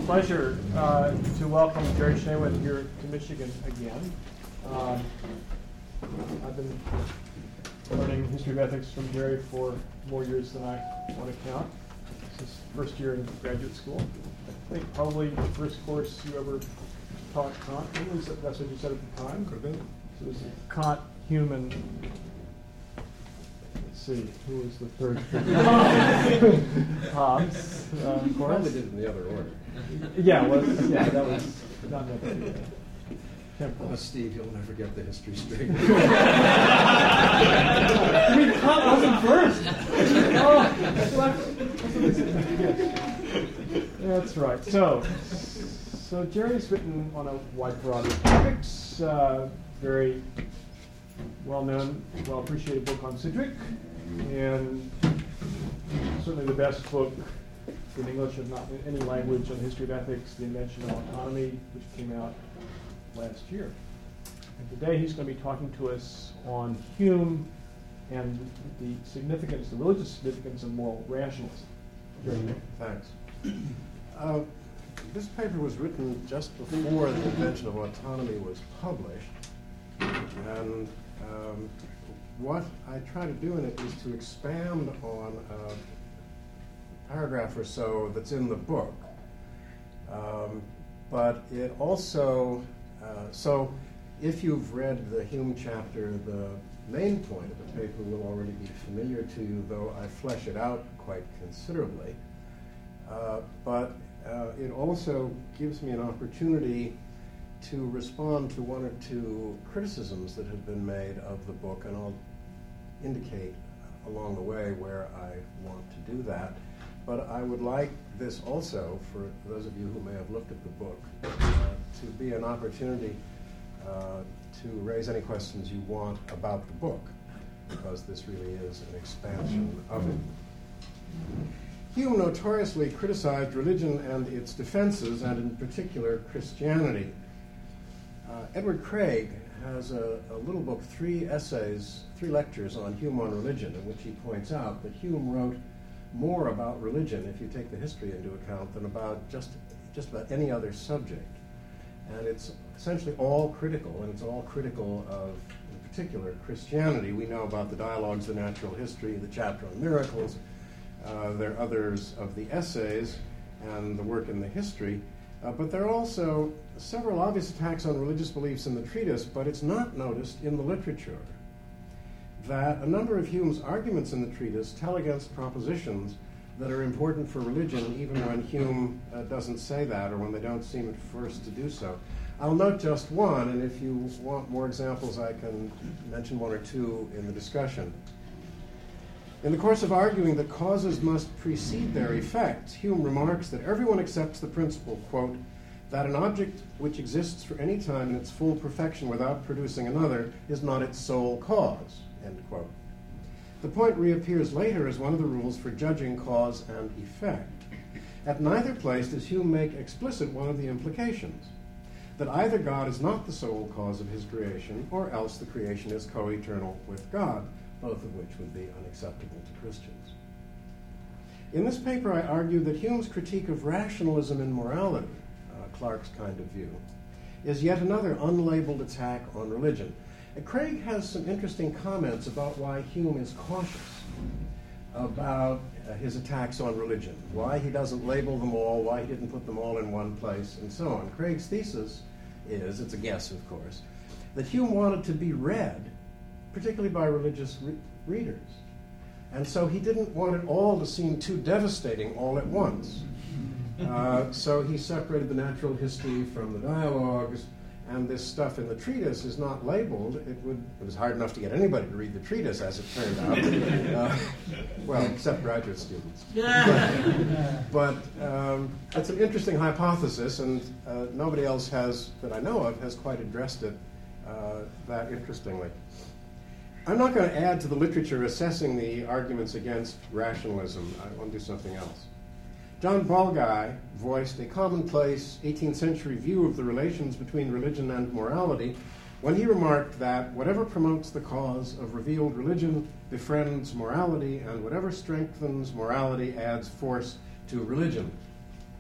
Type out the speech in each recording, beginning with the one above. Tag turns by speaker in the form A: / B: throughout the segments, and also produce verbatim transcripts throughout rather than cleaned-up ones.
A: pleasure uh, to welcome Jerry Shaywith here to Michigan again. Um, I've been learning history of ethics from Jerry for more years than I want to count. This is first year in graduate school. I think probably the first course you ever taught Kant. That's what you said at the time.
B: Could have been.
A: So it was Kant, Hume, and let's see, who was the third? Hobbes, uh, of course.
B: Probably did it in the other order.
A: Yeah, well, yeah, that was not necessarily temporal.
B: Oh, Steve, you'll never get the history straight.
A: I mean, Kant wasn't first. Oh, that's right. So, so Jerry's written on a wide variety of topics. Uh, very well-known, well-appreciated book on Sidgwick, and certainly the best book in English, if not in any language, on the history of ethics, The Invention of Autonomy, which came out last year. And today he's going to be talking to us on Hume and the significance, the religious significance of moral rationalism.
B: Mm-hmm. Thanks. Uh, this paper was written just before The Invention of Autonomy was published, and um, what I try to do in it is to expand on a paragraph or so that's in the book. Um, but it also, uh, so if you've read the Hume chapter, the main point of the paper will already be familiar to you, though I flesh it out quite considerably. Uh, but uh, it also gives me an opportunity to respond to one or two criticisms that have been made of the book, and I'll indicate along the way where I want to do that. But I would like this also, for those of you who may have looked at the book, uh, to be an opportunity uh, to raise any questions you want about the book, because this really is an expansion of it. Hume notoriously criticized religion and its defenses, and in particular Christianity. Uh, Edward Craig has a, a little book, three essays, three lectures on Hume on religion, in which he points out that Hume wrote more about religion, if you take the history into account, than about just, just about any other subject. And it's essentially all critical, and it's all critical of, in particular, Christianity. We know about the Dialogues of Natural History, the chapter on miracles. Uh, there are others of the essays and the work in the history. Uh, but there are also several obvious attacks on religious beliefs in the treatise, but it's not noticed in the literature that a number of Hume's arguments in the treatise tell against propositions that are important for religion, even when Hume uh, doesn't say that, or when they don't seem at first to do so. I'll note just one, and if you want more examples, I can mention one or two in the discussion. In the course of arguing that causes must precede their effects, Hume remarks that everyone accepts the principle, quote, that an object which exists for any time in its full perfection without producing another is not its sole cause, end quote. The point reappears later as one of the rules for judging cause and effect. At neither place does Hume make explicit one of the implications, that either God is not the sole cause of his creation, or else the creation is co-eternal with God, both of which would be unacceptable to Christians. In this paper, I argue that Hume's critique of rationalism in morality, uh, Clarke's kind of view, is yet another unlabeled attack on religion. And Craig has some interesting comments about why Hume is cautious about uh, his attacks on religion, why he doesn't label them all, why he didn't put them all in one place, and so on. Craig's thesis is, it's a guess of course, that Hume wanted to be read particularly by religious re- readers. And so he didn't want it all to seem too devastating all at once. Uh, so he separated the natural history from the dialogues, and this stuff in the treatise is not labeled. It would it was hard enough to get anybody to read the treatise, as it turned out. Uh, well, except graduate students. but but um, it's an interesting hypothesis, and uh, nobody else has, that I know of, has quite addressed it uh, that interestingly. I'm not going to add to the literature assessing the arguments against rationalism. I want to do something else. John Balguy voiced a commonplace eighteenth century view of the relations between religion and morality when he remarked that whatever promotes the cause of revealed religion befriends morality, and whatever strengthens morality adds force to religion.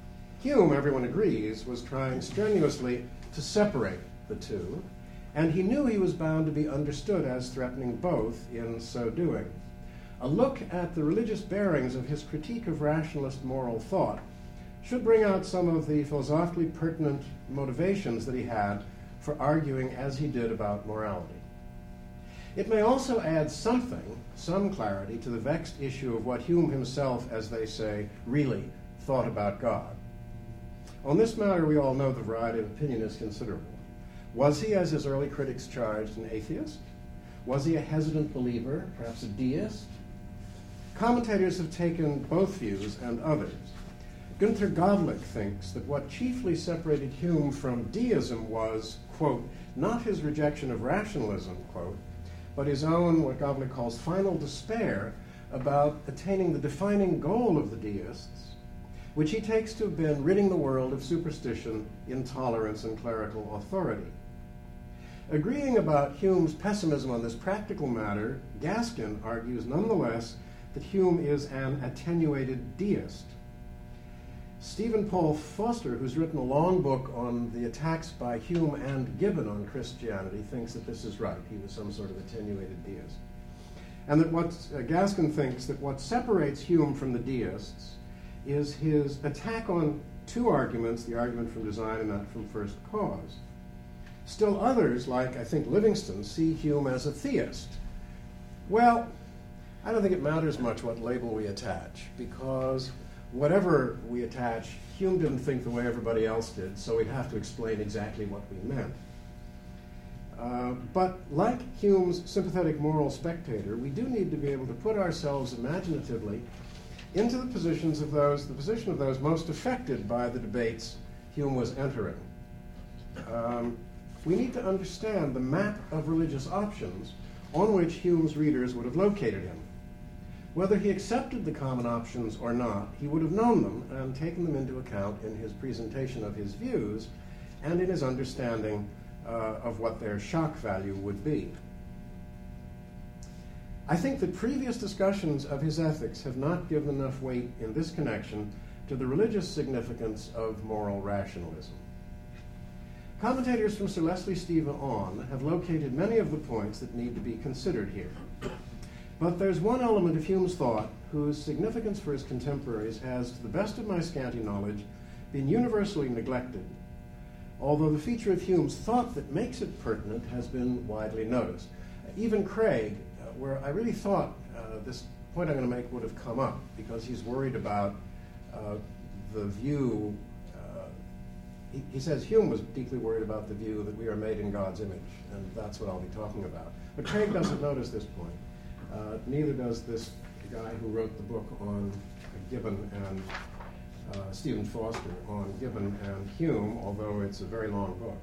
B: Hume, everyone agrees, was trying strenuously to separate the two, and he knew he was bound to be understood as threatening both in so doing. A look at the religious bearings of his critique of rationalist moral thought should bring out some of the philosophically pertinent motivations that he had for arguing as he did about morality. It may also add something, some clarity, to the vexed issue of what Hume himself, as they say, really thought about God. On this matter, we all know the variety of opinion is considerable. Was he, as his early critics charged, an atheist? Was he a hesitant believer, perhaps a deist? Commentators have taken both views and others. Günther Godlich thinks that what chiefly separated Hume from deism was, quote, not his rejection of rationalism, quote, but his own, what Godlich calls, final despair about attaining the defining goal of the deists, which he takes to have been ridding the world of superstition, intolerance, and clerical authority. Agreeing about Hume's pessimism on this practical matter, Gaskin argues nonetheless that Hume is an attenuated deist. Stephen Paul Foster, who's written a long book on the attacks by Hume and Gibbon on Christianity, thinks that this is right. He was some sort of attenuated deist. And that what uh, Gaskin thinks that what separates Hume from the deists is his attack on two arguments, the argument from design and that from first cause. Still others, like I think Livingston, see Hume as a theist. Well, I don't think it matters much what label we attach, because whatever we attach, Hume didn't think the way everybody else did, so we'd have to explain exactly what we meant. Uh, but like Hume's sympathetic moral spectator, we do need to be able to put ourselves imaginatively into the positions of those, the position of those most affected by the debates Hume was entering. Um, we need to understand the map of religious options on which Hume's readers would have located him. Whether he accepted the common options or not, he would have known them and taken them into account in his presentation of his views and in his understanding uh, of what their shock value would be. I think that previous discussions of his ethics have not given enough weight in this connection to the religious significance of moral rationalism. Commentators from Sir Leslie Stephen on have located many of the points that need to be considered here. But there's one element of Hume's thought whose significance for his contemporaries has, to the best of my scanty knowledge, been universally neglected, although the feature of Hume's thought that makes it pertinent has been widely noticed. Even Craig, uh, where I really thought uh, this point I'm going to make would have come up, because he's worried about uh, the view, uh, he, he says Hume was deeply worried about the view that we are made in God's image, and that's what I'll be talking about. But Craig doesn't notice this point. Uh, neither does this guy who wrote the book on Gibbon and uh, Stephen Foster on Gibbon and Hume, although it's a very long book.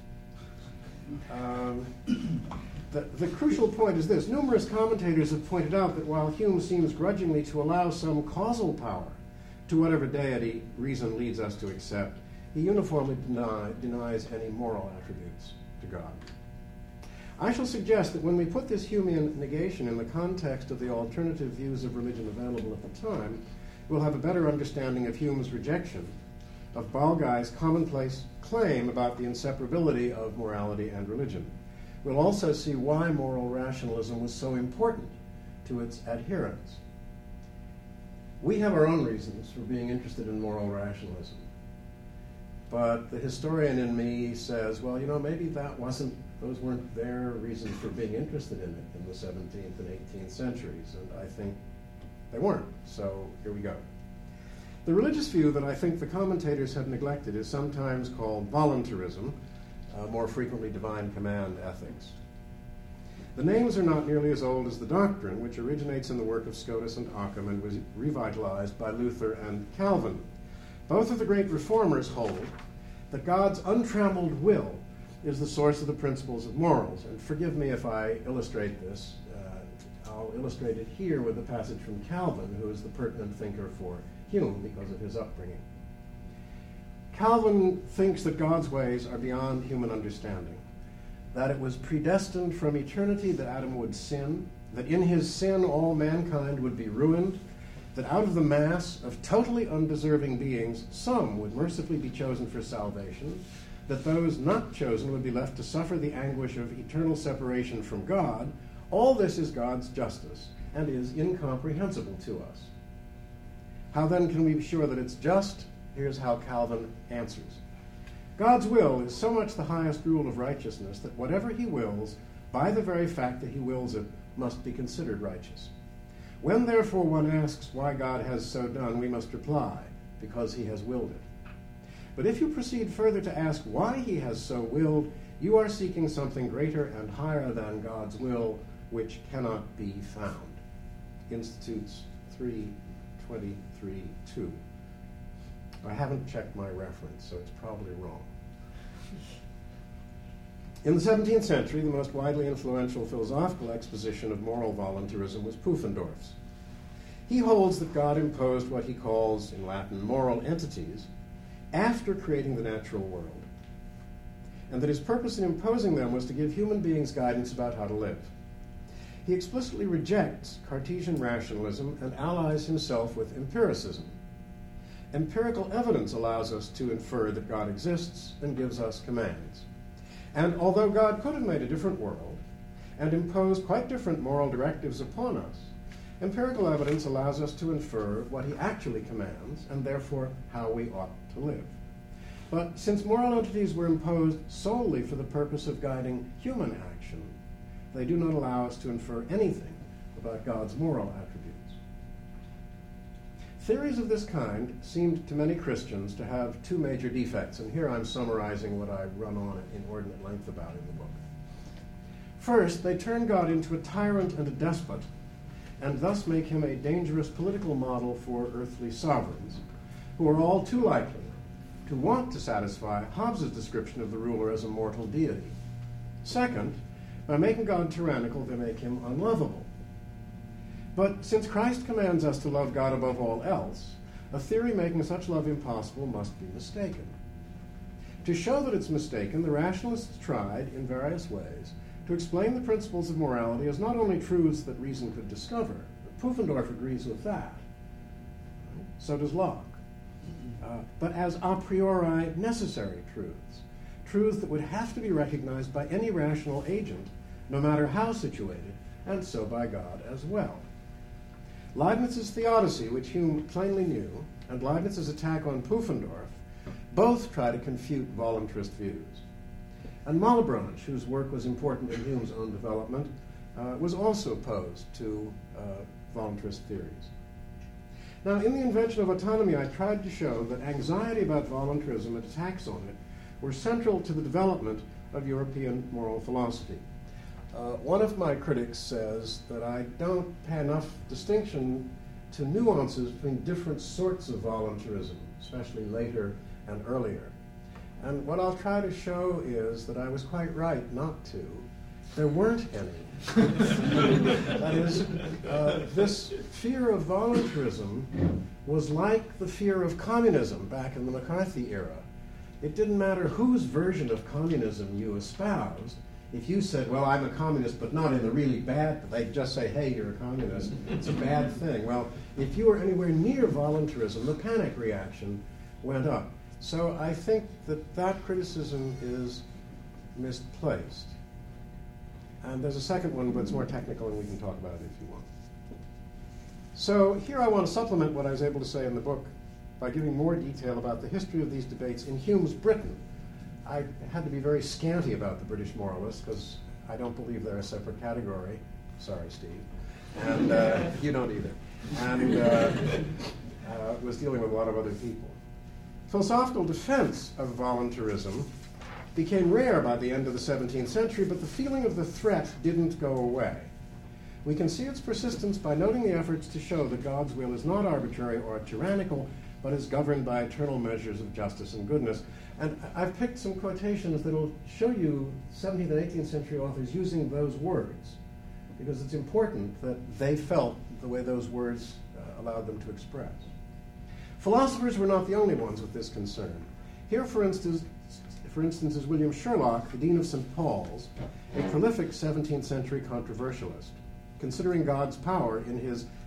B: Um, the, the crucial point is this. Numerous commentators have pointed out that while Hume seems grudgingly to allow some causal power to whatever deity reason leads us to accept, he uniformly deny, denies any moral attributes to God. I shall suggest that when we put this Humean negation in the context of the alternative views of religion available at the time, we'll have a better understanding of Hume's rejection of Balguy's commonplace claim about the inseparability of morality and religion. We'll also see why moral rationalism was so important to its adherents. We have our own reasons for being interested in moral rationalism. But the historian in me says, well, you know, maybe that wasn't, those weren't their reasons for being interested in it in the seventeenth and eighteenth centuries, and I think they weren't. So here we go. The religious view that I think the commentators have neglected is sometimes called voluntarism, uh, more frequently divine command ethics. The names are not nearly as old as the doctrine, which originates in the work of Scotus and Occam and was revitalized by Luther and Calvin. Both of the great reformers hold that God's untrammeled will is the source of the principles of morals. And forgive me if I illustrate this. Uh, I'll illustrate it here with a passage from Calvin, who is the pertinent thinker for Hume because of his upbringing. Calvin thinks that God's ways are beyond human understanding, that it was predestined from eternity that Adam would sin, that in his sin all mankind would be ruined, that out of the mass of totally undeserving beings, some would mercifully be chosen for salvation, that those not chosen would be left to suffer the anguish of eternal separation from God, all this is God's justice and is incomprehensible to us. How then can we be sure that it's just? Here's how Calvin answers. God's will is so much the highest rule of righteousness that whatever he wills, by the very fact that he wills it, must be considered righteous. When therefore one asks why God has so done, we must reply, because he has willed it. But if you proceed further to ask why he has so willed, you are seeking something greater and higher than God's will, which cannot be found. Institutes three twenty-three two. I haven't checked my reference, so it's probably wrong. In the seventeenth century, the most widely influential philosophical exposition of moral voluntarism was Pufendorf's. He holds that God imposed what he calls, in Latin, moral entities, after creating the natural world, and that his purpose in imposing them was to give human beings guidance about how to live. He explicitly rejects Cartesian rationalism and allies himself with empiricism. Empirical evidence allows us to infer that God exists and gives us commands. And although God could have made a different world and imposed quite different moral directives upon us, empirical evidence allows us to infer what he actually commands and therefore how we ought to live. But since moral entities were imposed solely for the purpose of guiding human action, they do not allow us to infer anything about God's moral attributes. Theories of this kind seemed to many Christians to have two major defects, and here I'm summarizing what I run on at inordinate length about in the book. First, they turn God into a tyrant and a despot, and thus make him a dangerous political model for earthly sovereigns, who are all too likely to want to satisfy Hobbes' description of the ruler as a mortal deity. Second, by making God tyrannical, they make him unlovable. But since Christ commands us to love God above all else, a theory making such love impossible must be mistaken. To show that it's mistaken, the rationalists tried, in various ways, to explain the principles of morality as not only truths that reason could discover. Pufendorf agrees with that. So does Locke. Uh, but as a priori necessary truths, truths that would have to be recognized by any rational agent, no matter how situated, and so by God as well. Leibniz's theodicy, which Hume plainly knew, and Leibniz's attack on Pufendorf both try to confute voluntarist views. And Malebranche, whose work was important in Hume's own development, uh, was also opposed to uh, voluntarist theories. Now, in the invention of autonomy, I tried to show that anxiety about voluntarism and attacks on it were central to the development of European moral philosophy. Uh, one of my critics says that I don't pay enough distinction to nuances between different sorts of voluntarism, especially later and earlier. And what I'll try to show is that I was quite right not to. There weren't any. That is, uh, this fear of voluntarism was like the fear of communism back in the McCarthy era. It didn't matter whose version of communism you espoused. If you said, well, I'm a communist, but not in the really bad, they'd just say, hey, you're a communist. It's a bad thing. Well, if you were anywhere near voluntarism, the panic reaction went up. So I think that that criticism is misplaced. And there's a second one, but it's more technical, and we can talk about it if you want. So here I want to supplement what I was able to say in the book by giving more detail about the history of these debates in Hume's Britain. I had to be very scanty about the British moralists because I don't believe they're a separate category. Sorry, Steve. And uh, you don't either. And uh, uh, was dealing with a lot of other people. Philosophical defense of voluntarism became rare by the end of the seventeenth century, but the feeling of the threat didn't go away. We can see its persistence by noting the efforts to show that God's will is not arbitrary or tyrannical, but is governed by eternal measures of justice and goodness. And I've picked some quotations that will show you seventeenth and eighteenth century authors using those words, because it's important that they felt the way those words uh, allowed them to express. Philosophers were not the only ones with this concern. Here, for instance, for instance, is William Sherlock, the Dean of Saint Paul's, a prolific seventeenth century controversialist, considering God's power in his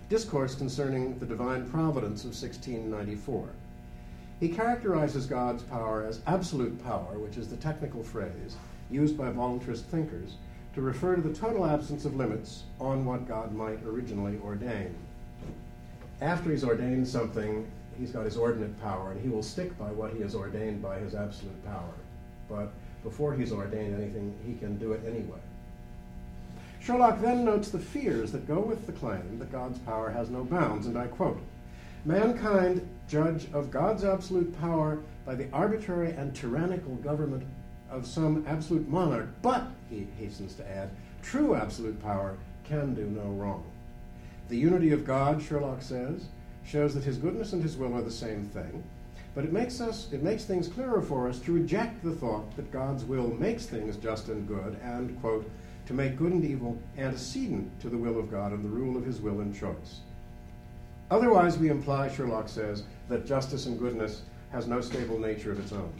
B: Discourse Concerning the Divine Providence of sixteen ninety-four. He characterizes God's power as absolute power, which is the technical phrase used by voluntarist thinkers to refer to the total absence of limits on what God might originally ordain. After he's ordained something, he's got his ordinate power, and he will stick by what he has ordained by his absolute power. But before he's ordained anything, he can do it anyway. Sherlock then notes the fears that go with the claim that God's power has no bounds, and I quote, "Mankind judge of God's absolute power by the arbitrary and tyrannical government of some absolute monarch, but," he hastens to add, "true absolute power can do no wrong. The unity of God," Sherlock says, "shows that his goodness and his will are the same thing, but it makes us it makes things clearer for us to reject the thought that God's will makes things just and good, and, quote, to make good and evil antecedent to the will of God and the rule of his will and choice. Otherwise, we imply," Sherlock says, "that justice and goodness has no stable nature of its own."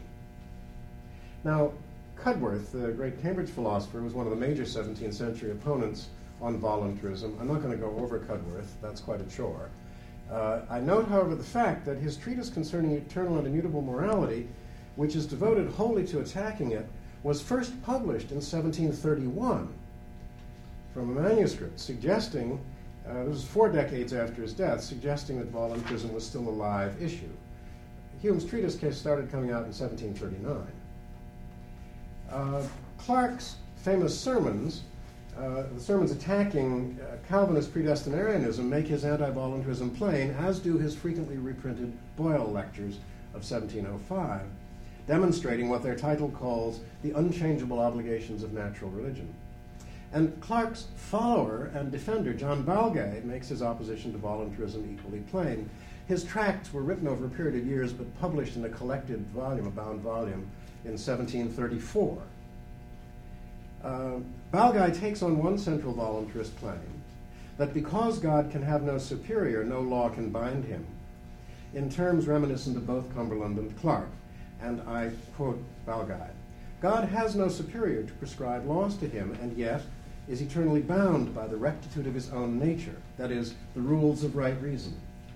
B: Now, Cudworth, the great Cambridge philosopher, was one of the major seventeenth century opponents on voluntarism. I'm not going to go over Cudworth, that's quite a chore. Uh, I note, however, the fact that his treatise concerning eternal and immutable morality, which is devoted wholly to attacking it, was first published in seventeen thirty-one from a manuscript suggesting, uh, this was four decades after his death, suggesting that voluntarism was still a live issue. Hume's treatise case started coming out in seventeen thirty-nine. Uh, Clarke's famous sermons, uh, the sermons attacking uh, Calvinist predestinarianism, make his anti-voluntarism plain, as do his frequently reprinted Boyle lectures of seventeen oh five, demonstrating what their title calls the unchangeable obligations of natural religion. And Clarke's follower and defender, John Balgay, makes his opposition to voluntarism equally plain. His tracts were written over a period of years, but published in a collected volume, a bound volume, in seventeen thirty-four. Uh, Balgay takes on one central voluntarist claim, that because God can have no superior, no law can bind him, in terms reminiscent of both Cumberland and Clarke. And I quote Balgay, "God has no superior to prescribe laws to him, and yet is eternally bound by the rectitude of his own nature, that is, the rules of right reason.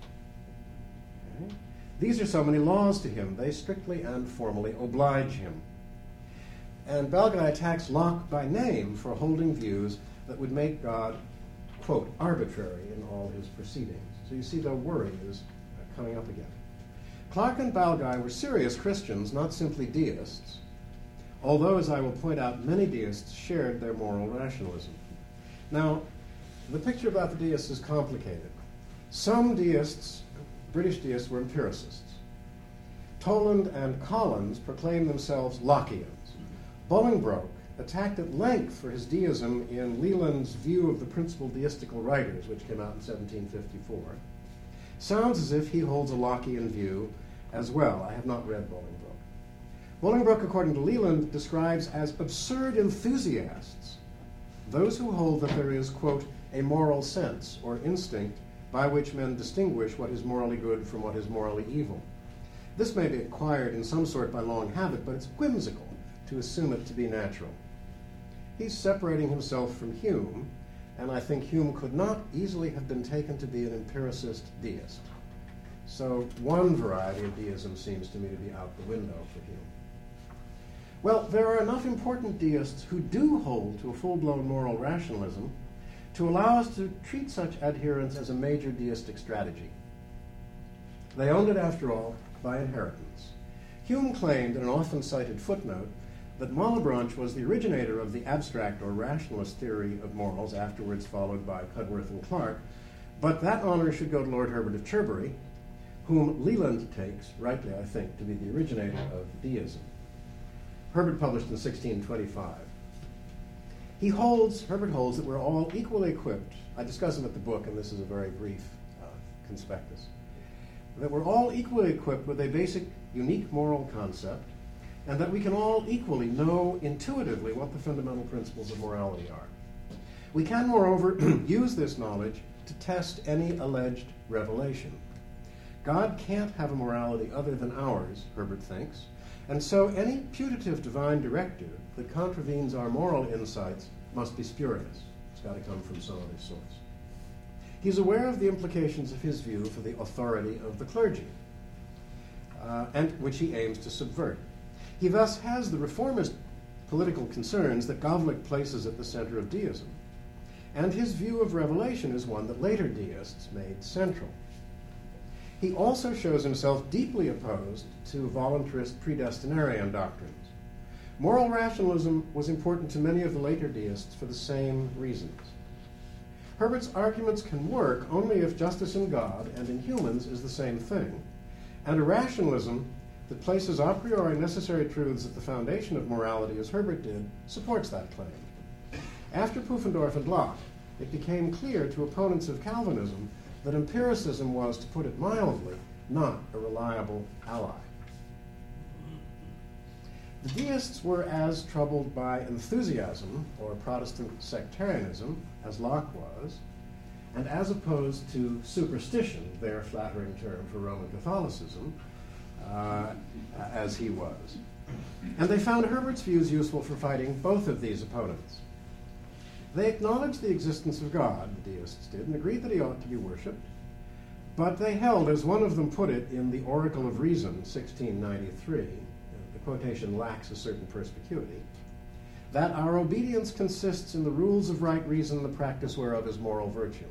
B: Okay? These are so many laws to him, they strictly and formally oblige him." And Balgay attacks Locke by name for holding views that would make God, quote, arbitrary in all his proceedings. So you see the worry is coming up again. Clarke and Balgay were serious Christians, not simply deists, although, as I will point out, many deists shared their moral rationalism. Now, the picture about the deists is complicated. Some deists, British deists, were empiricists. Toland and Collins proclaimed themselves Lockeans. Bolingbroke attacked at length for his deism in Leland's View of the Principal Deistical Writers, which came out in seventeen fifty-four. Sounds as if he holds a Lockean view as well. I have not read Bolingbroke. Bolingbroke, according to Leland, describes as absurd enthusiasts those who hold that there is, quote, a moral sense or instinct by which men distinguish what is morally good from what is morally evil. This may be acquired in some sort by long habit, but it's whimsical to assume it to be natural. He's separating himself from Hume, and I think Hume could not easily have been taken to be an empiricist deist. So one variety of deism seems to me to be out the window for Hume. Well, there are enough important deists who do hold to a full-blown moral rationalism to allow us to treat such adherents as a major deistic strategy. They owned it, after all, by inheritance. Hume claimed in an often cited footnote that Malebranche was the originator of the abstract or rationalist theory of morals, afterwards followed by Cudworth and Clarke, but that honor should go to Lord Herbert of Cherbury, whom Leland takes, rightly I think, to be the originator of deism. Herbert published in sixteen twenty-five. He holds, Herbert holds that we're all equally equipped, I discuss him at the book, and this is a very brief uh, conspectus, that we're all equally equipped with a basic, unique moral concept, and that we can all equally know intuitively what the fundamental principles of morality are. We can, moreover, use this knowledge to test any alleged revelation. God can't have a morality other than ours, Herbert thinks, and so any putative divine directive that contravenes our moral insights must be spurious. It's got to come from some other source. He's aware of the implications of his view for the authority of the clergy, uh, and which he aims to subvert. He thus has the reformist political concerns that Gavlik places at the center of deism, and his view of revelation is one that later deists made central. He also shows himself deeply opposed to voluntarist predestinarian doctrines. Moral rationalism was important to many of the later deists for the same reasons. Herbert's arguments can work only if justice in God and in humans is the same thing, and a rationalism that places a priori necessary truths at the foundation of morality, as Herbert did, supports that claim. After Pufendorf and Locke, it became clear to opponents of Calvinism that empiricism was, to put it mildly, not a reliable ally. The deists were as troubled by enthusiasm, or Protestant sectarianism, as Locke was, and as opposed to superstition, their flattering term for Roman Catholicism, uh, as he was. And they found Herbert's views useful for fighting both of these opponents. They acknowledged the existence of God, the deists did, and agreed that he ought to be worshipped, but they held, as one of them put it in the Oracle of Reason, sixteen ninety-three, the quotation lacks a certain perspicuity, that our obedience consists in the rules of right reason, the practice whereof is moral virtue.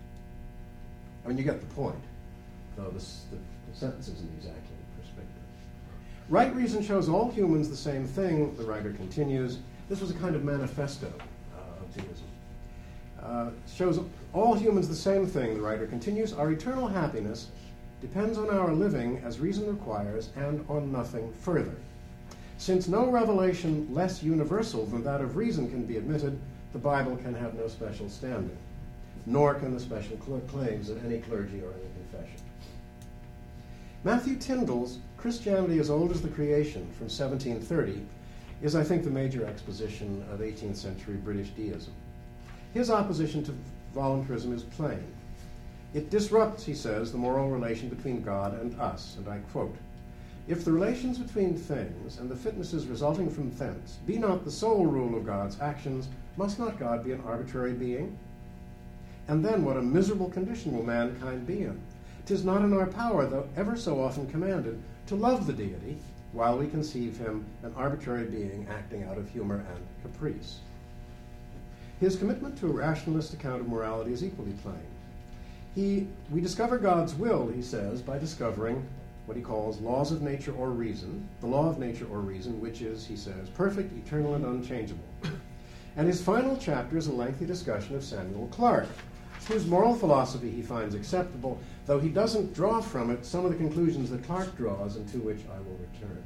B: I mean, you get the point, though this, the, the sentence isn't exactly perspective. Right reason shows all humans the same thing, the writer continues. This was a kind of manifesto. Deism. Uh, shows all humans the same thing, the writer continues. Our eternal happiness depends on our living as reason requires and on nothing further. Since no revelation less universal than that of reason can be admitted, the Bible can have no special standing, nor can the special cl- claims of any clergy or any confession. Matthew Tyndall's Christianity as Old as the Creation from seventeen thirty is, I think, the major exposition of eighteenth century British deism. His opposition to voluntarism is plain. It disrupts, he says, the moral relation between God and us, and I quote, "If the relations between things and the fitnesses resulting from thence be not the sole rule of God's actions, must not God be an arbitrary being? And then what a miserable condition will mankind be in? 'Tis not in our power, though ever so often commanded, to love the deity, while we conceive him an arbitrary being acting out of humor and caprice." His commitment to a rationalist account of morality is equally plain. He, we discover God's will, he says, by discovering what he calls laws of nature or reason, the law of nature or reason, which is, he says, perfect, eternal, and unchangeable. And his final chapter is a lengthy discussion of Samuel Clarke, whose moral philosophy he finds acceptable, though he doesn't draw from it some of the conclusions that Clarke draws, and to which I will return.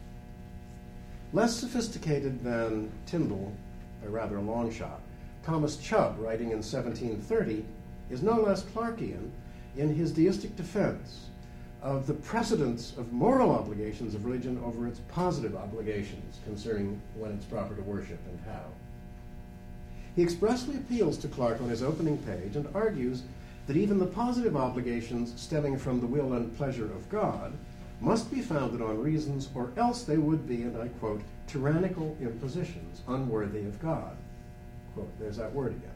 B: Less sophisticated than Tyndall, a rather a long shot, Thomas Chubb, writing in seventeen thirty, is no less Clarkean in his deistic defense of the precedence of moral obligations of religion over its positive obligations concerning when it's proper to worship and how. He expressly appeals to Clarke on his opening page and argues that even the positive obligations stemming from the will and pleasure of God must be founded on reasons, or else they would be, and I quote, tyrannical impositions unworthy of God. Quote, there's that word again.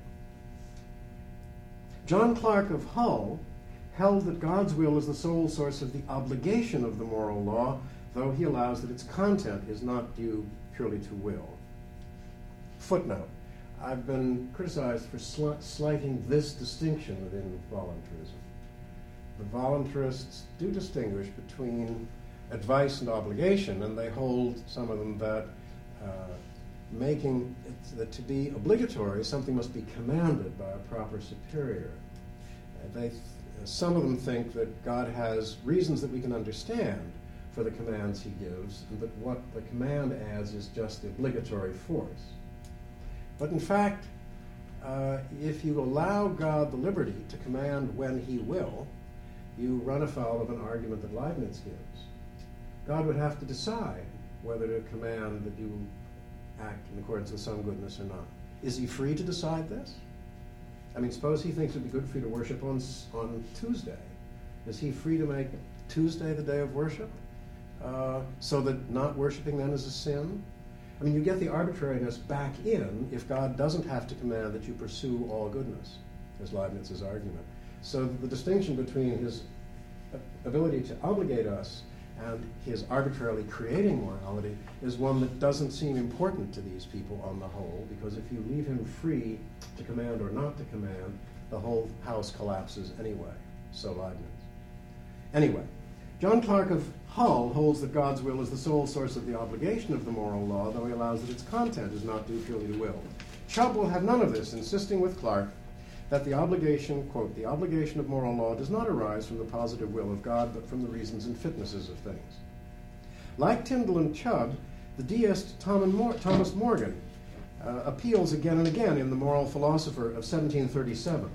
B: John Clarke of Hull held that God's will is the sole source of the obligation of the moral law, though he allows that its content is not due purely to will. Footnote. I've been criticized for sli- slighting this distinction within voluntarism. The voluntarists do distinguish between advice and obligation, and they hold, some of them, that uh, making it, that to be obligatory, something must be commanded by a proper superior. Uh, they, some of them think that God has reasons that we can understand for the commands he gives, and that what the command adds is just the obligatory force. But in fact, uh, if you allow God the liberty to command when he will, you run afoul of an argument that Leibniz gives. God would have to decide whether to command that you act in accordance with some goodness or not. Is he free to decide this? I mean, suppose he thinks it would be good for you to worship on, on Tuesday. Is he free to make Tuesday the day of worship? Uh, so that not worshiping then is a sin? I mean, you get the arbitrariness back in if God doesn't have to command that you pursue all goodness, as Leibniz's argument. So the distinction between his ability to obligate us and his arbitrarily creating morality is one that doesn't seem important to these people on the whole, because if you leave him free to command or not to command, the whole house collapses anyway. So Leibniz. Anyway, John Clarke of Hull holds that God's will is the sole source of the obligation of the moral law, though he allows that its content is not due purely to will. Chubb will have none of this, insisting with Clarke that the obligation, quote, the obligation of moral law does not arise from the positive will of God, but from the reasons and fitnesses of things. Like Tyndall and Chubb, the deist Thomas Morgan uh, appeals again and again in The Moral Philosopher of seventeen thirty-seven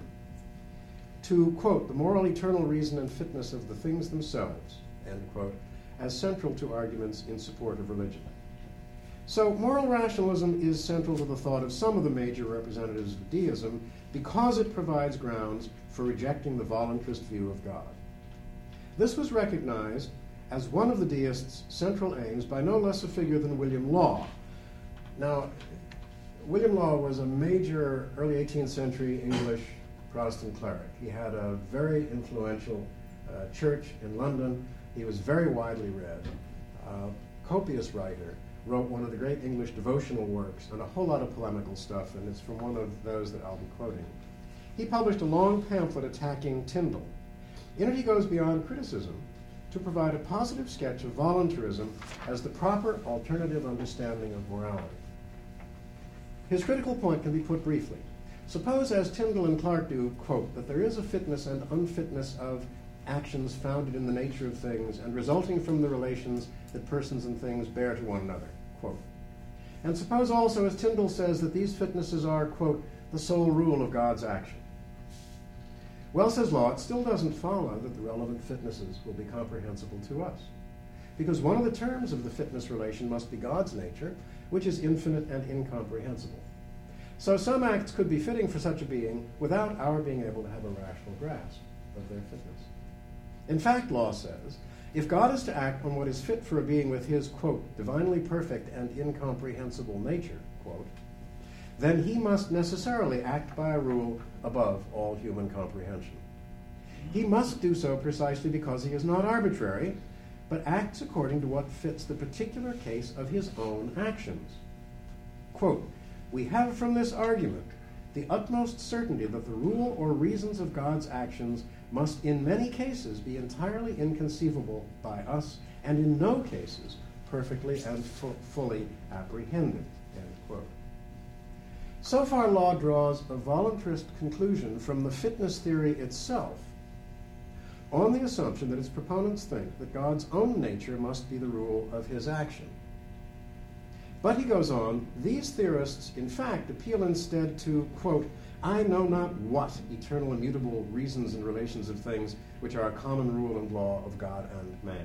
B: to, quote, the moral eternal reason and fitness of the things themselves, end quote, as central to arguments in support of religion. So moral rationalism is central to the thought of some of the major representatives of deism because it provides grounds for rejecting the voluntarist view of God. This was recognized as one of the deists' central aims by no less a figure than William Law. Now, William Law was a major early eighteenth century English Protestant cleric. He had a very influential uh, church in London. He was very widely read, uh, copious writer, wrote one of the great English devotional works and a whole lot of polemical stuff, and it's from one of those that I'll be quoting. He published a long pamphlet attacking Tyndall. In it he goes beyond criticism to provide a positive sketch of voluntarism as the proper alternative understanding of morality. His critical point can be put briefly. Suppose, as Tyndall and Clarke do, quote, that there is a fitness and unfitness of actions founded in the nature of things and resulting from the relations that persons and things bear to one another, quote. And suppose also, as Tyndall says, that these fitnesses are, quote, the sole rule of God's action. Well, says Law, it still doesn't follow that the relevant fitnesses will be comprehensible to us, because one of the terms of the fitness relation must be God's nature, which is infinite and incomprehensible. So some acts could be fitting for such a being without our being able to have a rational grasp of their fitness. In fact, Law says, if God is to act on what is fit for a being with his, quote, divinely perfect and incomprehensible nature, quote, then he must necessarily act by a rule above all human comprehension. He must do so precisely because he is not arbitrary, but acts according to what fits the particular case of his own actions. Quote, we have from this argument the utmost certainty that the rule or reasons of God's actions must in many cases be entirely inconceivable by us, and in no cases perfectly and fu- fully apprehended, end quote. So far, Law draws a voluntarist conclusion from the fitness theory itself on the assumption that its proponents think that God's own nature must be the rule of his action. But he goes on, these theorists, in fact, appeal instead to, quote, I know not what eternal immutable reasons and relations of things which are a common rule and law of God and man.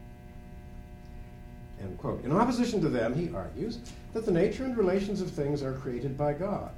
B: End quote. In opposition to them, he argues that the nature and relations of things are created by God.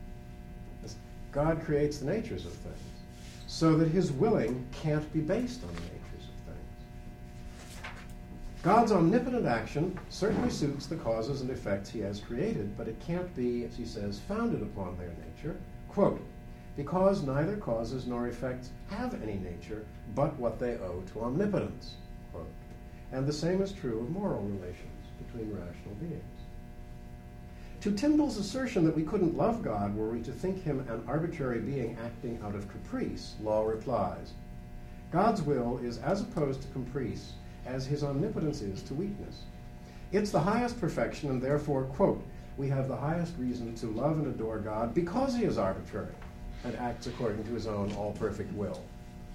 B: God creates the natures of things, so that his willing can't be based on the natures of things. God's omnipotent action certainly suits the causes and effects he has created, but it can't be, as he says, founded upon their nature, quote, because neither causes nor effects have any nature but what they owe to omnipotence, quote. And the same is true of moral relations between rational beings. To Tyndall's assertion that we couldn't love God were we to think him an arbitrary being acting out of caprice, Law replies, God's will is as opposed to caprice as his omnipotence is to weakness. It's the highest perfection, and therefore, quote, we have the highest reason to love and adore God because he is arbitrary and acts according to his own all-perfect will.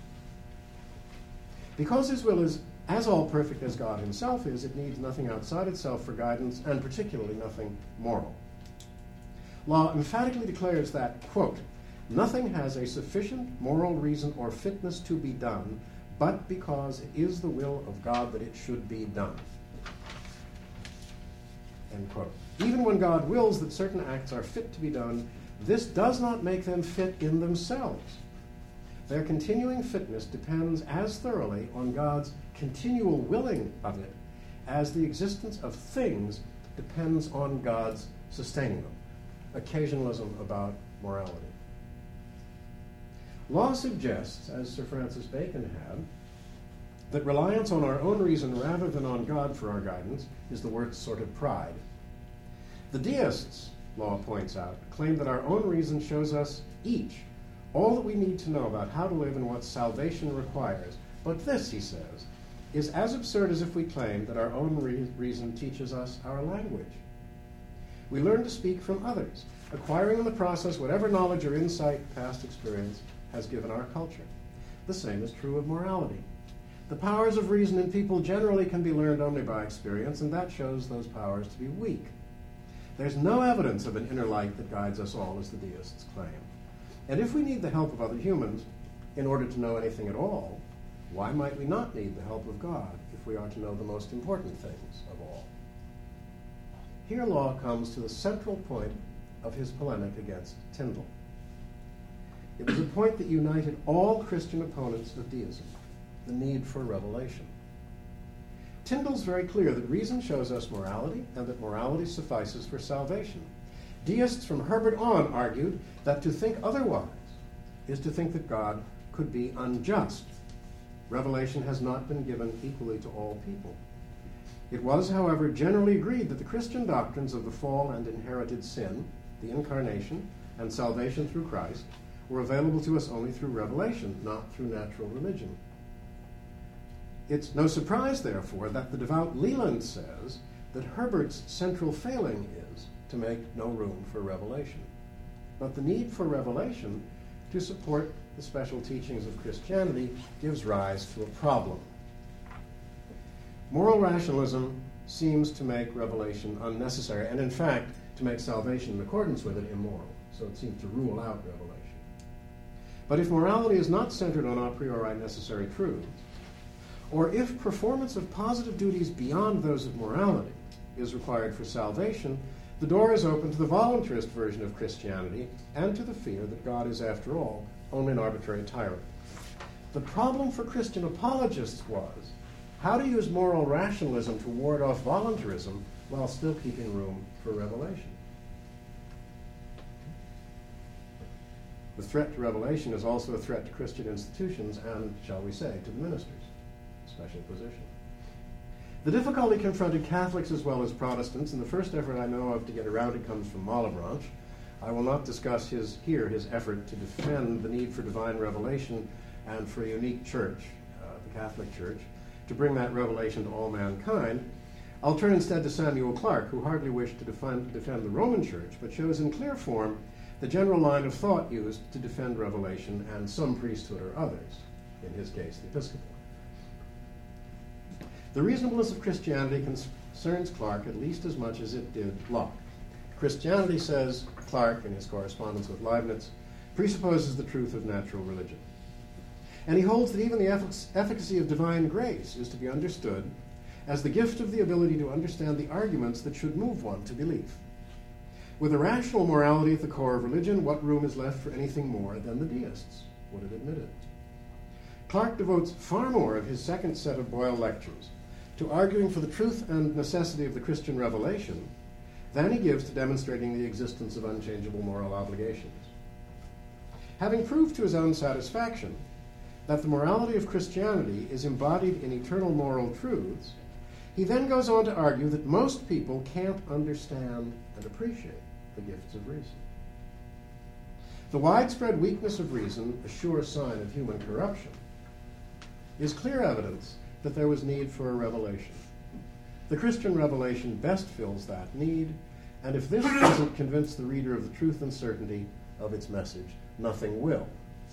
B: Because his will is as all-perfect as God himself is, it needs nothing outside itself for guidance, and particularly nothing moral. Law emphatically declares that, quote, nothing has a sufficient moral reason or fitness to be done, but because it is the will of God that it should be done. End quote. Even when God wills that certain acts are fit to be done, this does not make them fit in themselves. Their continuing fitness depends as thoroughly on God's continual willing of it as the existence of things depends on God's sustaining them. Occasionalism about morality. Law suggests, as Sir Francis Bacon had, that reliance on our own reason rather than on God for our guidance is the worst sort of pride. The deists, Law points out, claim that our own reason shows us each all that we need to know about how to live and what salvation requires. But this, he says, is as absurd as if we claimed that our own re- reason teaches us our language. We learn to speak from others, acquiring in the process whatever knowledge or insight past experience has given our culture. The same is true of morality. The powers of reason in people generally can be learned only by experience, and that shows those powers to be weak. There's no evidence of an inner light that guides us all, as the deists claim. And if we need the help of other humans in order to know anything at all, why might we not need the help of God if we are to know the most important things of all? Here Law comes to the central point of his polemic against Tyndall. It was a point that united all Christian opponents of deism, the need for revelation. Tyndall's very clear that reason shows us morality and that morality suffices for salvation. Deists from Herbert on argued that to think otherwise is to think that God could be unjust. Revelation has not been given equally to all people. It was, however, generally agreed that the Christian doctrines of the fall and inherited sin, the incarnation, and salvation through Christ were available to us only through revelation, not through natural religion. It's no surprise, therefore, that the devout Leland says that Herbert's central failing is to make no room for revelation. But the need for revelation to support the special teachings of Christianity gives rise to a problem. Moral rationalism seems to make revelation unnecessary, and in fact, to make salvation in accordance with it immoral. So it seems to rule out revelation. But if morality is not centered on a priori necessary truths, or if performance of positive duties beyond those of morality is required for salvation, the door is open to the voluntarist version of Christianity and to the fear that God is, after all, only an arbitrary tyrant. The problem for Christian apologists was how to use moral rationalism to ward off voluntarism while still keeping room for revelation. The threat to revelation is also a threat to Christian institutions and, shall we say, to the ministers' special position. The difficulty confronted Catholics as well as Protestants, and the first effort I know of to get around it comes from Malebranche. I will not discuss his, here his effort to defend the need for divine revelation and for a unique church, uh, the Catholic Church, to bring that revelation to all mankind. I'll turn instead to Samuel Clarke, who hardly wished to defend, defend the Roman Church, but shows in clear form the general line of thought used to defend revelation and some priesthood or others, in his case, the Episcopal. The reasonableness of Christianity concerns Clarke at least as much as it did Locke. Christianity, says Clarke in his correspondence with Leibniz, presupposes the truth of natural religion. And he holds that even the effic- efficacy of divine grace is to be understood as the gift of the ability to understand the arguments that should move one to belief. With a rational morality at the core of religion, what room is left for anything more than the deists would have admitted? Clarke devotes far more of his second set of Boyle lectures to arguing for the truth and necessity of the Christian revelation than he gives to demonstrating the existence of unchangeable moral obligations. Having proved to his own satisfaction that the morality of Christianity is embodied in eternal moral truths, he then goes on to argue that most people can't understand and appreciate the gifts of reason. The widespread weakness of reason, a sure sign of human corruption, is clear evidence that there was need for a revelation. The Christian revelation best fills that need, and if this doesn't convince the reader of the truth and certainty of its message, nothing will.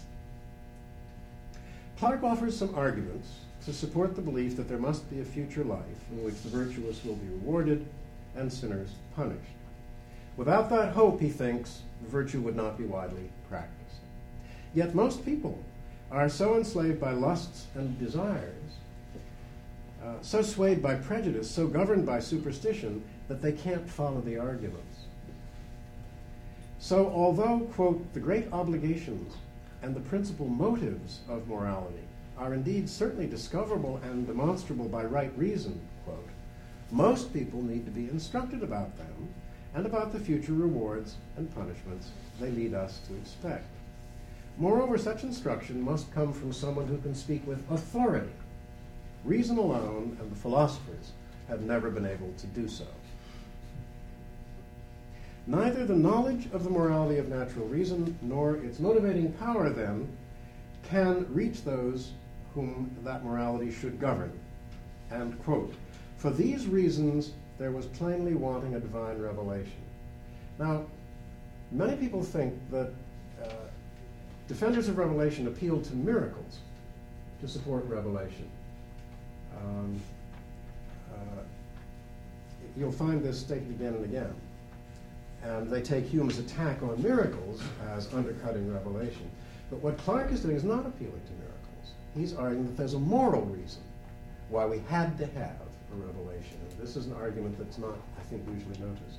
B: Clarke offers some arguments to support the belief that there must be a future life in which the virtuous will be rewarded and sinners punished. Without that hope, he thinks, virtue would not be widely practiced. Yet most people are so enslaved by lusts and desires, uh, so swayed by prejudice, so governed by superstition, that they can't follow the arguments. So although, quote, the great obligations and the principal motives of morality are indeed certainly discoverable and demonstrable by right reason, quote, most people need to be instructed about them and about the future rewards and punishments they lead us to expect. Moreover, such instruction must come from someone who can speak with authority. Reason alone and the philosophers have never been able to do so. Neither the knowledge of the morality of natural reason nor its motivating power, then, can reach those whom that morality should govern. And, quote, for these reasons there was plainly wanting a divine revelation. Now, many people think that uh, defenders of revelation appeal to miracles to support revelation. Um, uh, you'll find this stated again and again. And they take Hume's attack on miracles as undercutting revelation. But what Clarke is doing is not appealing to miracles. He's arguing that there's a moral reason why we had to have a revelation. And this is an argument that's not, I think, usually noticed.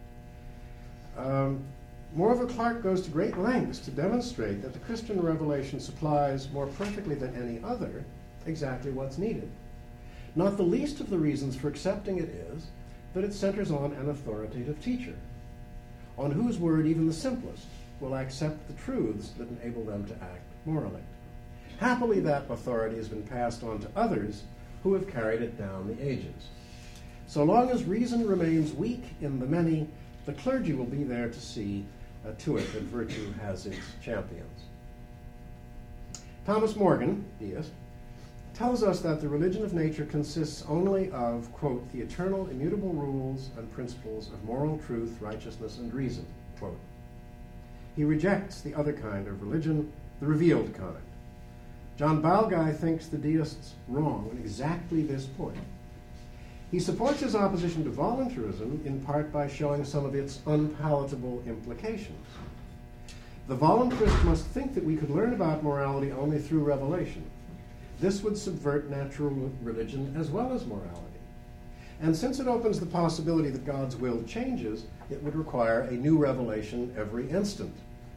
B: Um, moreover, Clarke goes to great lengths to demonstrate that the Christian revelation supplies more perfectly than any other exactly what's needed. Not the least of the reasons for accepting it is that it centers on an authoritative teacher, on whose word even the simplest will accept the truths that enable them to act morally. Happily, that authority has been passed on to others who have carried it down the ages. So long as reason remains weak in the many, the clergy will be there to see uh, to it that virtue has its champions. Thomas Morgan, deist, tells us that the religion of nature consists only of, quote, the eternal immutable rules and principles of moral truth, righteousness, and reason, quote. He rejects the other kind of religion, the revealed kind. John Balguy thinks the deists wrong on exactly this point. He supports his opposition to voluntarism in part by showing some of its unpalatable implications. The voluntarist must think that we could learn about morality only through revelation. This would subvert natural religion as well as morality. And since it opens the possibility that God's will changes, it would require a new revelation every instant.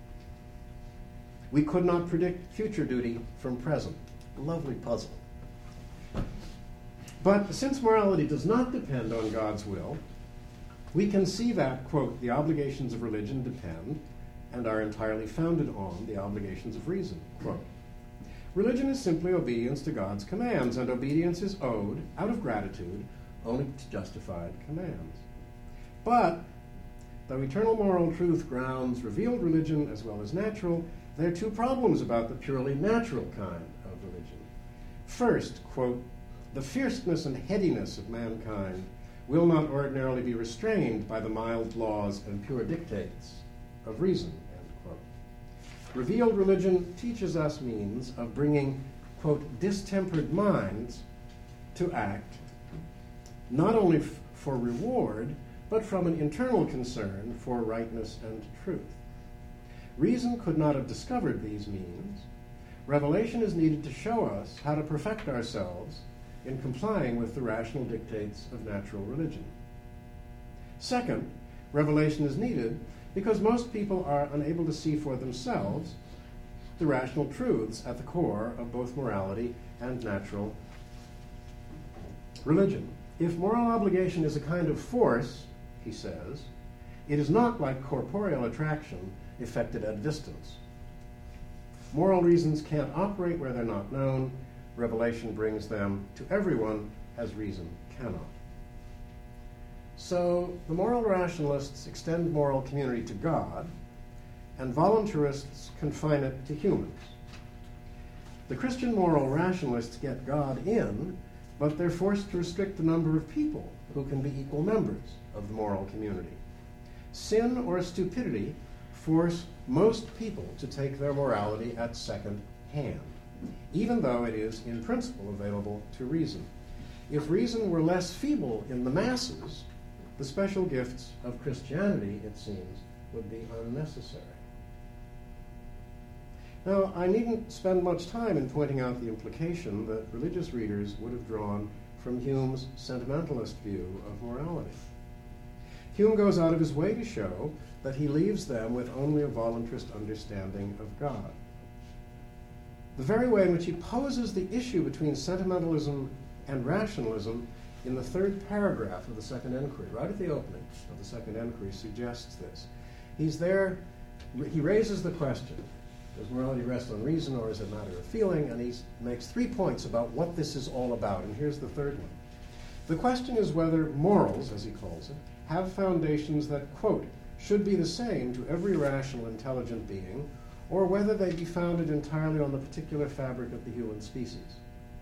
B: We could not predict future duty from present. Lovely puzzle. But since morality does not depend on God's will, we can see that, quote, the obligations of religion depend and are entirely founded on the obligations of reason, quote. Religion is simply obedience to God's commands, and obedience is owed, out of gratitude, only to justified commands. But, though eternal moral truth grounds revealed religion as well as natural, there are two problems about the purely natural kind of religion. First, quote, the fierceness and headiness of mankind will not ordinarily be restrained by the mild laws and pure dictates of reason, end quote. Revealed religion teaches us means of bringing, quote, distempered minds to act not only f- for reward, but from an internal concern for rightness and truth. Reason could not have discovered these means. Revelation is needed to show us how to perfect ourselves in complying with the rational dictates of natural religion. Second, revelation is needed because most people are unable to see for themselves the rational truths at the core of both morality and natural religion. If moral obligation is a kind of force, he says, it is not like corporeal attraction effected at a distance. Moral reasons can't operate where they're not known. Revelation brings them to everyone as reason cannot. So the moral rationalists extend moral community to God, and voluntarists confine it to humans. The Christian moral rationalists get God in, but they're forced to restrict the number of people who can be equal members of the moral community. Sin or stupidity force most people to take their morality at second hand, even though it is in principle available to reason. If reason were less feeble in the masses, the special gifts of Christianity, it seems, would be unnecessary. Now, I needn't spend much time in pointing out the implication that religious readers would have drawn from Hume's sentimentalist view of morality. Hume goes out of his way to show that he leaves them with only a voluntarist understanding of God. The very way in which he poses the issue between sentimentalism and rationalism in the third paragraph of the second enquiry, right at the opening of the second enquiry, suggests this. He's there, he raises the question, Does morality rest on reason, or is it a matter of feeling? And he makes three points about what this is all about, and here's the third one. The question is whether morals, as he calls it, have foundations that, quote, should be the same to every rational, intelligent being, or whether they be founded entirely on the particular fabric of the human species.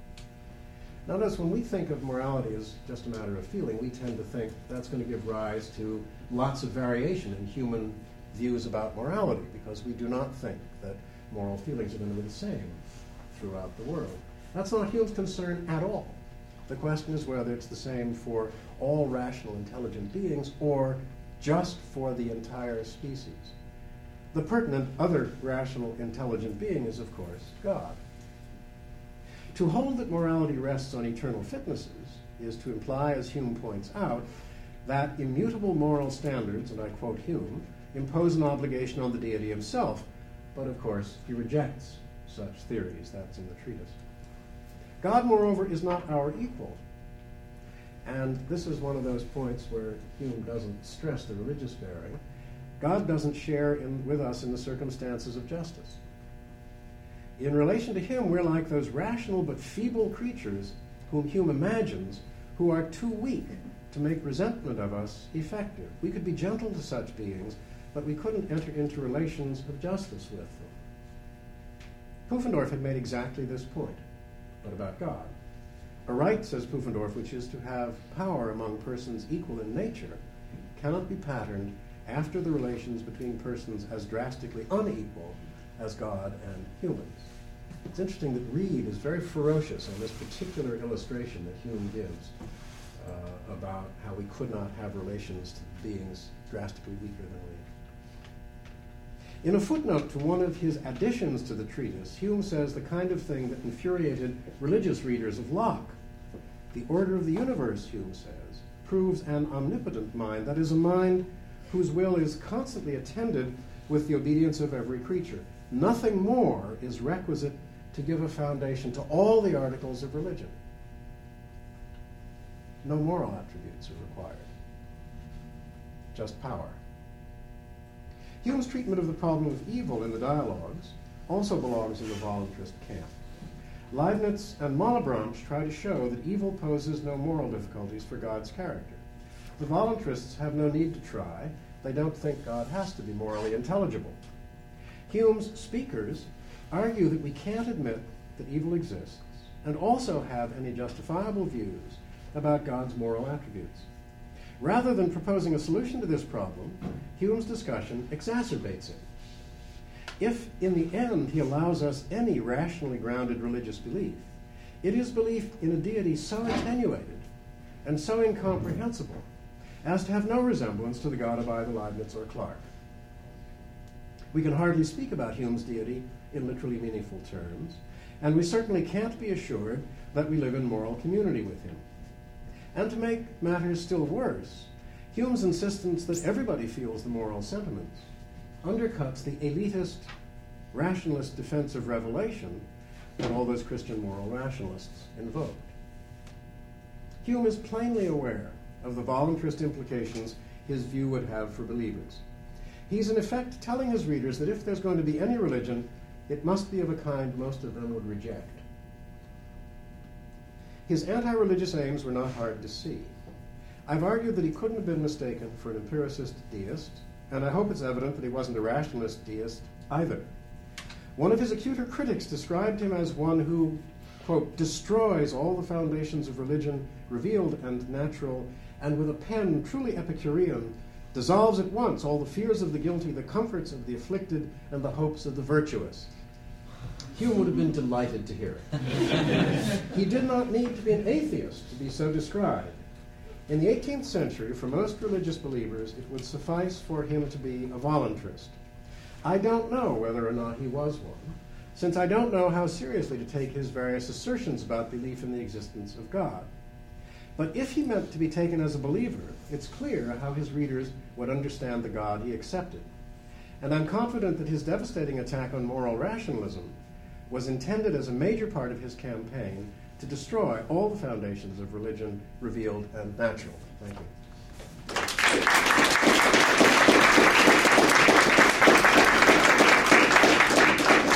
B: Notice when we think of morality as just a matter of feeling, we tend to think that's going to give rise to lots of variation in human views about morality, because we do not think that moral feelings are going to be the same throughout the world. That's not Hume's concern at all. The question is whether it's the same for all rational, intelligent beings or just for the entire species. The pertinent other rational, intelligent being is, of course, God. To hold that morality rests on eternal fitnesses is to imply, as Hume points out, that immutable moral standards, and I quote Hume, impose an obligation on the deity himself. But of course, he rejects such theories. That's in the treatise. God, moreover, is not our equal. And this is one of those points where Hume doesn't stress the religious bearing. God doesn't share in, with us in the circumstances of justice. In relation to him, we're like those rational but feeble creatures whom Hume imagines, who are too weak to make resentment of us effective. We could be gentle to such beings, but we couldn't enter into relations of justice with them. Pufendorf had made exactly this point, but about God. A right, says Pufendorf, which is to have power among persons equal in nature, cannot be patterned after the relations between persons as drastically unequal as God and humans. It's interesting that Reid is very ferocious on this particular illustration that Hume gives uh, about how we could not have relations to beings drastically weaker than we. In a footnote to one of his additions to the treatise, Hume says the kind of thing that infuriated religious readers of Locke. The order of the universe, Hume says, proves an omnipotent mind, that is, a mind whose will is constantly attended with the obedience of every creature. Nothing more is requisite to give a foundation to all the articles of religion. No moral attributes are required, just power. Hume's treatment of the problem of evil in the dialogues also belongs in the voluntarist camp. Leibniz and Malebranche try to show that evil poses no moral difficulties for God's character. The voluntarists have no need to try. They don't think God has to be morally intelligible. Hume's speakers argue that we can't admit that evil exists and also have any justifiable views about God's moral attributes. Rather than proposing a solution to this problem, Hume's discussion exacerbates it. If, in the end, he allows us any rationally grounded religious belief, it is belief in a deity so attenuated and so incomprehensible as to have no resemblance to the God of either Leibniz or Clarke. We can hardly speak about Hume's deity in literally meaningful terms, and we certainly can't be assured that we live in moral community with him. And to make matters still worse, Hume's insistence that everybody feels the moral sentiments undercuts the elitist, rationalist defense of revelation that all those Christian moral rationalists invoked. Hume is plainly aware of the voluntarist implications his view would have for believers. He's in effect telling his readers that if there's going to be any religion, it must be of a kind most of them would reject. His anti-religious aims were not hard to see. I've argued that he couldn't have been mistaken for an empiricist deist, and I hope it's evident that he wasn't a rationalist deist either. One of his acuter critics described him as one who, quote, destroys all the foundations of religion, revealed and natural, and with a pen truly Epicurean, dissolves at once all the fears of the guilty, the comforts of the afflicted, and the hopes of the virtuous. Hume would have been delighted to hear it. He did not need to be an atheist to be so described. In the eighteenth century, for most religious believers, it would suffice for him to be a voluntarist. I don't know whether or not he was one, since I don't know how seriously to take his various assertions about belief in the existence of God. But if he meant to be taken as a believer, it's clear how his readers would understand the God he accepted. And I'm confident that his devastating attack on moral rationalism was intended as a major part of his campaign to destroy all the foundations of religion, revealed and natural. Thank you.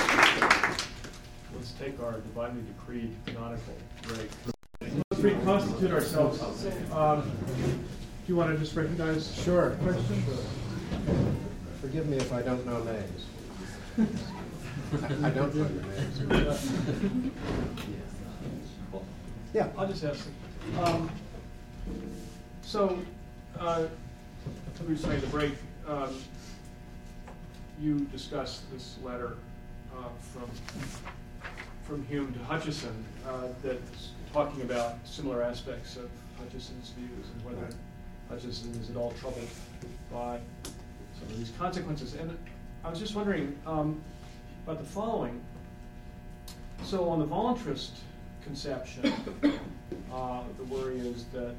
A: divinely decreed canonical break. Let's reconstitute ourselves. Um, do you want to just recognize
B: Sure.
A: the question?
B: Sure. Forgive me if I don't know names. I, I don't know your names. Yeah.
A: I'll just ask. Um, so, uh, we were saying the break. Um, you discussed this letter uh, from from Hume to Hutcheson uh, that's talking about similar aspects of Hutcheson's views and whether
B: Right.
A: Hutcheson is at all troubled by some of these consequences. And I was just wondering um, about the following. So on the voluntarist conception, uh, the worry is that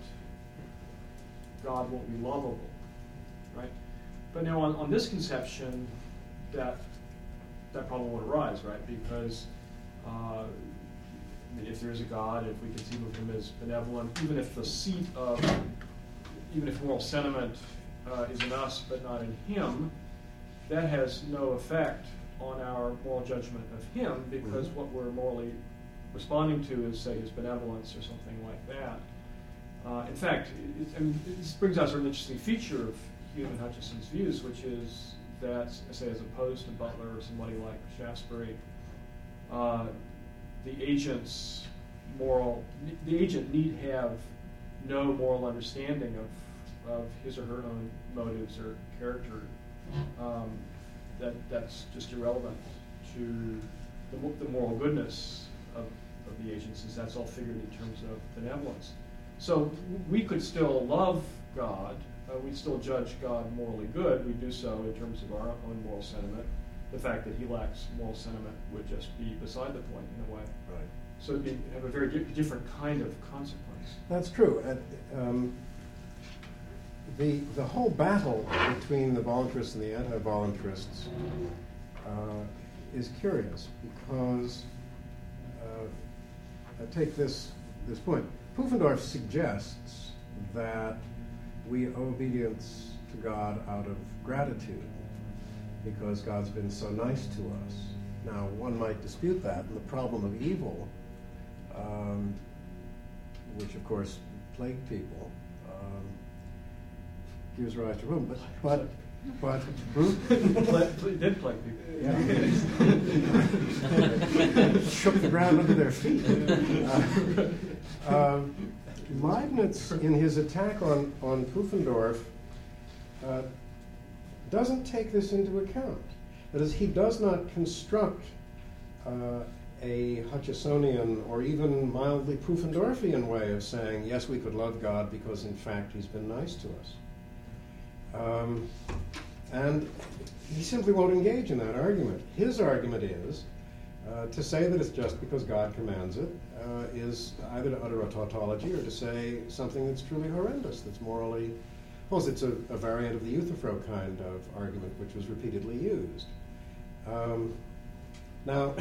A: God won't be lovable, right? But now on, on this conception, that that problem won't arise, right? Because uh, if there is a God, if we conceive of him as benevolent, even if the seat of, even if moral sentiment uh, is in us but not in him, that has no effect on our moral judgment of him, because mm-hmm. what we're morally responding to is, say, his benevolence or something like that. Uh, in fact, it, I mean, this brings us an interesting feature of Hume and Hutcheson's views, which is that, say, as opposed to Butler or somebody like Shaftesbury, uh, the agent's moral, the agent need have no moral understanding of, of his or her own motives or character. Um, that that's just irrelevant to the, the moral goodness of, of the agent, since that's all figured in terms of benevolence. So we could still love God. Uh, we still judge God morally good. We do so in terms of our own moral sentiment. The fact that he lacks moral sentiment would just be beside the point in a way.
B: Right.
A: So it would have a very di- different kind of consequence.
B: That's true. And, um, the the whole battle between the voluntarists and the anti-voluntarists uh, is curious, because uh, I take this this point. Pufendorf suggests that we owe obedience to God out of gratitude because God's been so nice to us. Now, one might dispute that, and the problem of evil, um, which of course plagued people, um, gives rise to room. But, but, but, hmm?
A: It did plague people.
B: Yeah. Shook the ground under their feet. Uh, um, Leibniz, in his attack on, on Pufendorf, uh, doesn't take this into account. That is, he does not construct uh, a Hutchesonian or even mildly Pufendorfian way of saying, yes, we could love God because, in fact, he's been nice to us. Um, and he simply won't engage in that argument. His argument is uh, to say that it's just because God commands it uh, is either to utter a tautology or to say something that's truly horrendous, that's morally... Well, it's a, a variant of the Euthyphro kind of argument, which was repeatedly used. Um, now,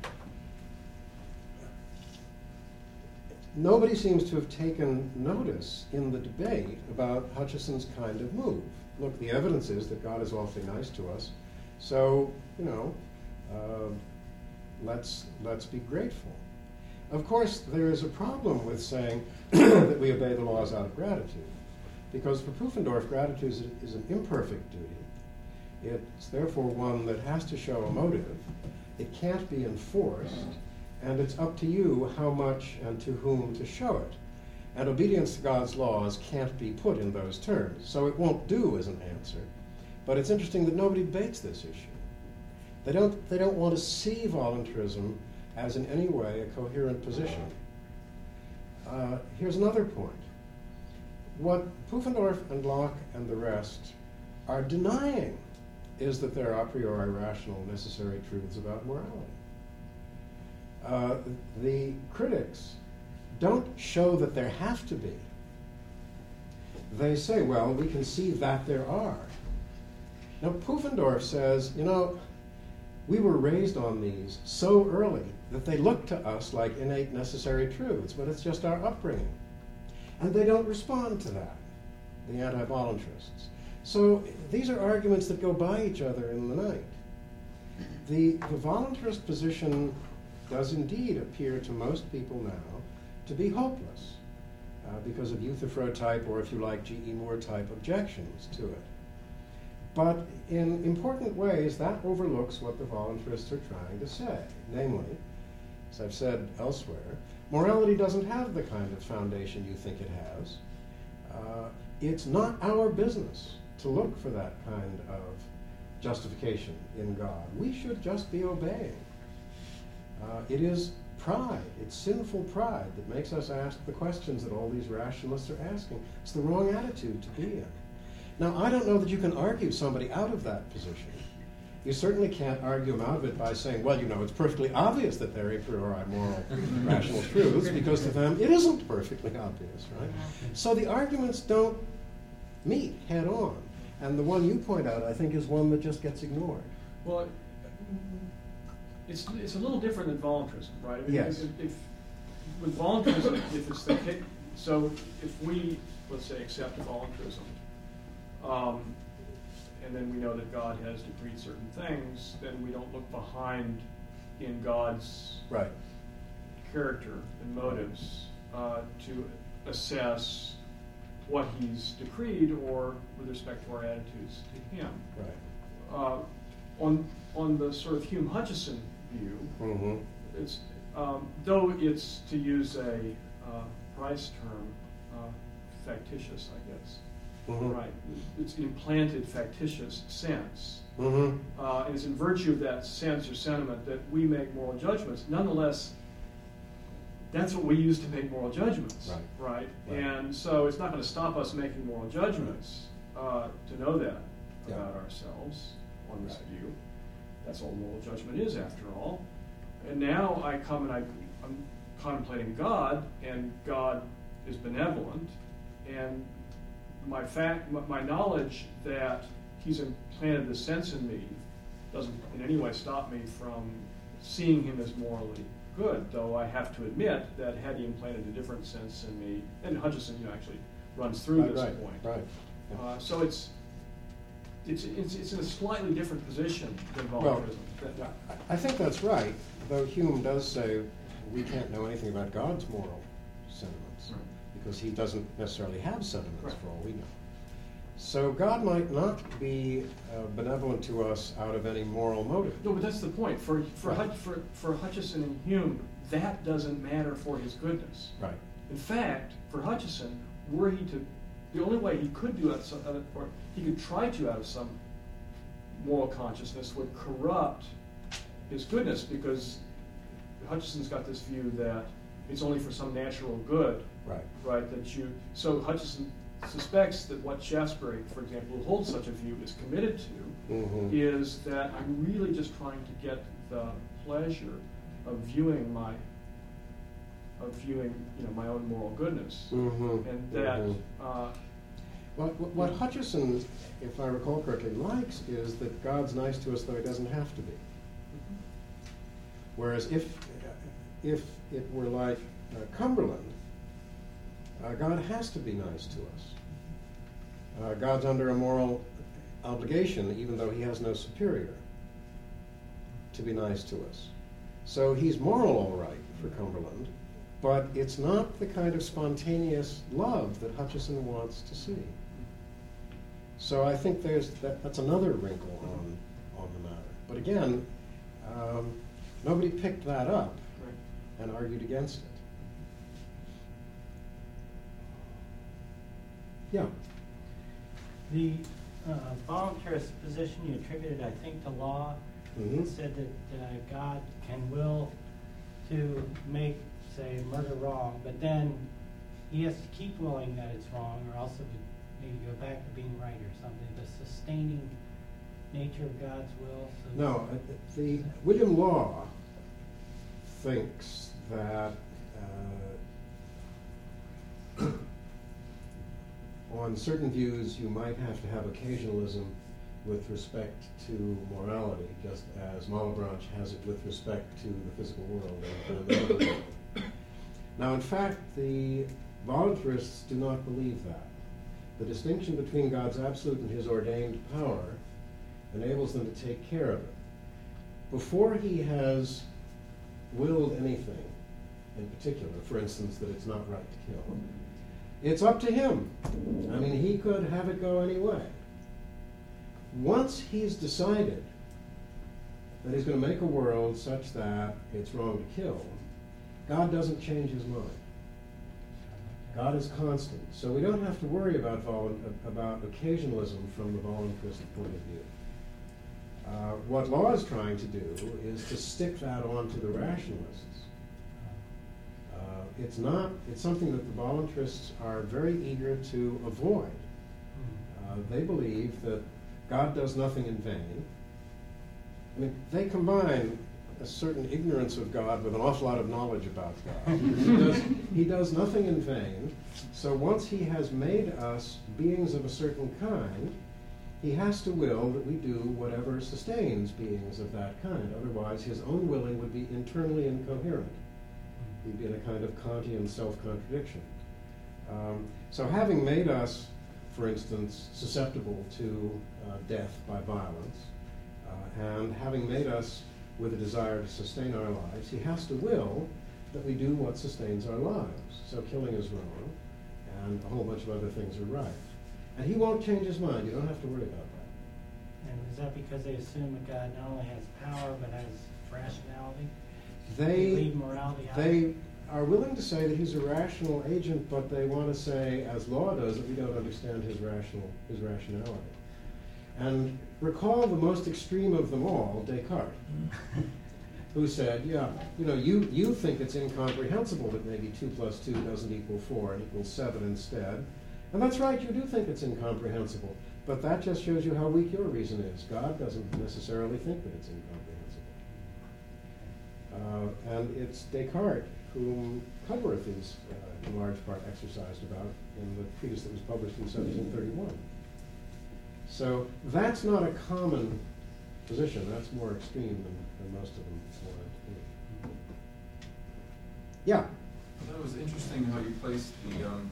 B: nobody seems to have taken notice in the debate about Hutcheson's kind of move. Look, the evidence is that God is awfully nice to us, so, you know, uh, let's, let's be grateful. Of course, there is a problem with saying that we obey the laws out of gratitude, because for Pufendorf, gratitude is, is an imperfect duty. It's therefore one that has to show a motive. It can't be enforced, and it's up to you how much and to whom to show it. And obedience to God's laws can't be put in those terms, so it won't do as an answer. But it's interesting that nobody debates this issue. They don't, they don't want to see voluntarism as in any way a coherent position. Uh, here's another point. What Pufendorf and Locke and the rest are denying is that there are a priori rational necessary truths about morality. Uh, the critics don't show that there have to be. They say, well, we can see that there are. Now, Pufendorf says, you know, we were raised on these so early that they look to us like innate necessary truths, but it's just our upbringing. And they don't respond to that, the anti-voluntarists. So these are arguments that go by each other in the night. The, the voluntarist position does indeed appear to most people now to be hopeless uh, because of Euthyphro type, or if you like, G E. Moore type objections to it. But in important ways, that overlooks what the voluntarists are trying to say. Namely, as I've said elsewhere, morality doesn't have the kind of foundation you think it has. Uh, it's not our business to look for that kind of justification in God. We should just be obeying. Uh, it is pride, it's sinful pride that makes us ask the questions that all these rationalists are asking. It's the wrong attitude to be in. Now, I don't know that you can argue somebody out of that position. You certainly can't argue them out of it by saying, well, you know, it's perfectly obvious that they're a priori moral, rational truths, because to them it isn't perfectly obvious, right? So the arguments don't meet head on. And the one you point out, I think, is one that just gets ignored.
A: Well, it's it's a little different than voluntarism, right? I mean,
B: yes.
A: If, if with voluntarism, if it's the case, so if we, let's say, accept voluntarism, um, and then we know that God has decreed certain things, then we don't look behind in God's
B: right.
A: character and motives uh, to assess what He's decreed, or with respect to our attitudes to Him.
B: Right.
A: Uh, on on the sort of Hume Hutchison view,
B: mm-hmm.
A: it's um, though it's, to use a uh, Price term, uh, factitious, I guess.
B: Mm-hmm.
A: Right. It's an implanted factitious sense.
B: Mm-hmm.
A: Uh, and it's in virtue of that sense or sentiment that we make moral judgments. Nonetheless, that's what we use to make moral judgments.
B: Right.
A: Right?
B: Right.
A: And so it's not going to stop us making moral judgments uh, to know that
B: yeah.
A: about ourselves on this
B: right.
A: view. That's all moral judgment is, after all. And now I come and I, I'm contemplating God, and God is benevolent, and my fact, my knowledge that He's implanted this sense in me doesn't in any way stop me from seeing Him as morally good, though I have to admit that had He implanted a different sense in me, and Hutchison, you know, actually runs through
B: right,
A: this
B: right,
A: point.
B: Right. Yeah.
A: Uh, so it's, it's it's it's in a slightly different position than voluntarism.
B: Well, I think that's right, though Hume does say we can't know anything about God's moral sentiments,
A: right.
B: because He doesn't necessarily have sentiments,
A: right.
B: for all we know. So God might not be uh, benevolent to us out of any moral motive.
A: No, but that's the point. For for,
B: right.
A: Hutch, for for Hutchison and Hume, that doesn't matter for his goodness.
B: Right.
A: In fact, for Hutchison, were he to, the only way he could do it, or he could try to out of some moral consciousness, would corrupt his goodness, because Hutchison's got this view that it's only for some natural good.
B: Right.
A: Right. That you. So Hutchison suspects that what Shaftesbury, for example, who holds such a view, is committed to,
B: mm-hmm.
A: is that I'm really just trying to get the pleasure of viewing my, of viewing, you know, my own moral goodness,
B: mm-hmm.
A: and that.
B: Mm-hmm.
A: Uh,
B: well, what Hutchison, if I recall correctly, likes is that God's nice to us, though He doesn't have to be.
A: mm-hmm.
B: Whereas if if it were like uh, Cumberland, uh, God has to be nice to us. Uh, God's under a moral obligation, even though He has no superior, to be nice to us. So He's moral all right for Cumberland, but it's not the kind of spontaneous love that Hutchison wants to see. So I think there's that, that's another wrinkle on, on the matter. But again, um, nobody picked that up
A: right.
B: and argued against it. Yeah.
C: The uh, voluntarist position you attributed, I think, to law,
B: Mm-hmm.
C: said that uh, God can will to make, say, murder wrong, but then He has to keep willing that it's wrong, or else it would maybe go back to being right or something. The sustaining nature of God's will. So
B: No, uh, the William Law thinks that uh, on certain views you might have to have occasionalism with respect to morality, just as Malebranche has it with respect to the physical world and, and the other world. Now, in fact, the voluntarists do not believe that. The distinction between God's absolute and His ordained power enables them to take care of it. Before He has willed anything in particular, for instance, that it's not right to kill, it's up to him. I mean, he could have it go any way. Once he's decided that he's going to make a world such that it's wrong to kill, God doesn't change his mind. God is constant. So we don't have to worry about vol- about occasionalism from the voluntarist point of view. Uh, what Law is trying to do is to stick that onto the rationalists. Uh, it's not, it's something that the voluntarists are very eager to avoid. Uh, they believe that God does nothing in vain. I mean, they combine a certain ignorance of God with an awful lot of knowledge about God. he, does, he does nothing in vain. So once he has made us beings of a certain kind, he has to will that we do whatever sustains beings of that kind. Otherwise, his own willing would be internally incoherent. He'd be in a kind of Kantian self-contradiction. Um, so having made us, for instance, susceptible to uh, death by violence, uh, and having made us with a desire to sustain our lives, he has to will that we do what sustains our lives. So killing is wrong, and a whole bunch of other things are right. And he won't change his mind. You don't have to worry about that.
C: And is that because they assume that God not only has power, but has rationality?
B: They,
C: leave morality out?
B: they are willing to say that he's a rational agent, but they want to say, as Law does, that we don't understand his rational, his rationality. And recall the most extreme of them all, Descartes, who said, yeah, you know, you, you think it's incomprehensible that maybe two plus two doesn't equal four and equals seven instead. And that's right, you do think it's incomprehensible. But that just shows you how weak your reason is. God doesn't necessarily think that it's incomprehensible. Uh, and it's Descartes whom Cudworth is, uh, in large part, exercised about in the treatise that was published in seventeen thirty-one. So that's not a common position. That's more extreme than, than most of them want to be. Yeah?
D: I thought it was interesting how you placed the, um,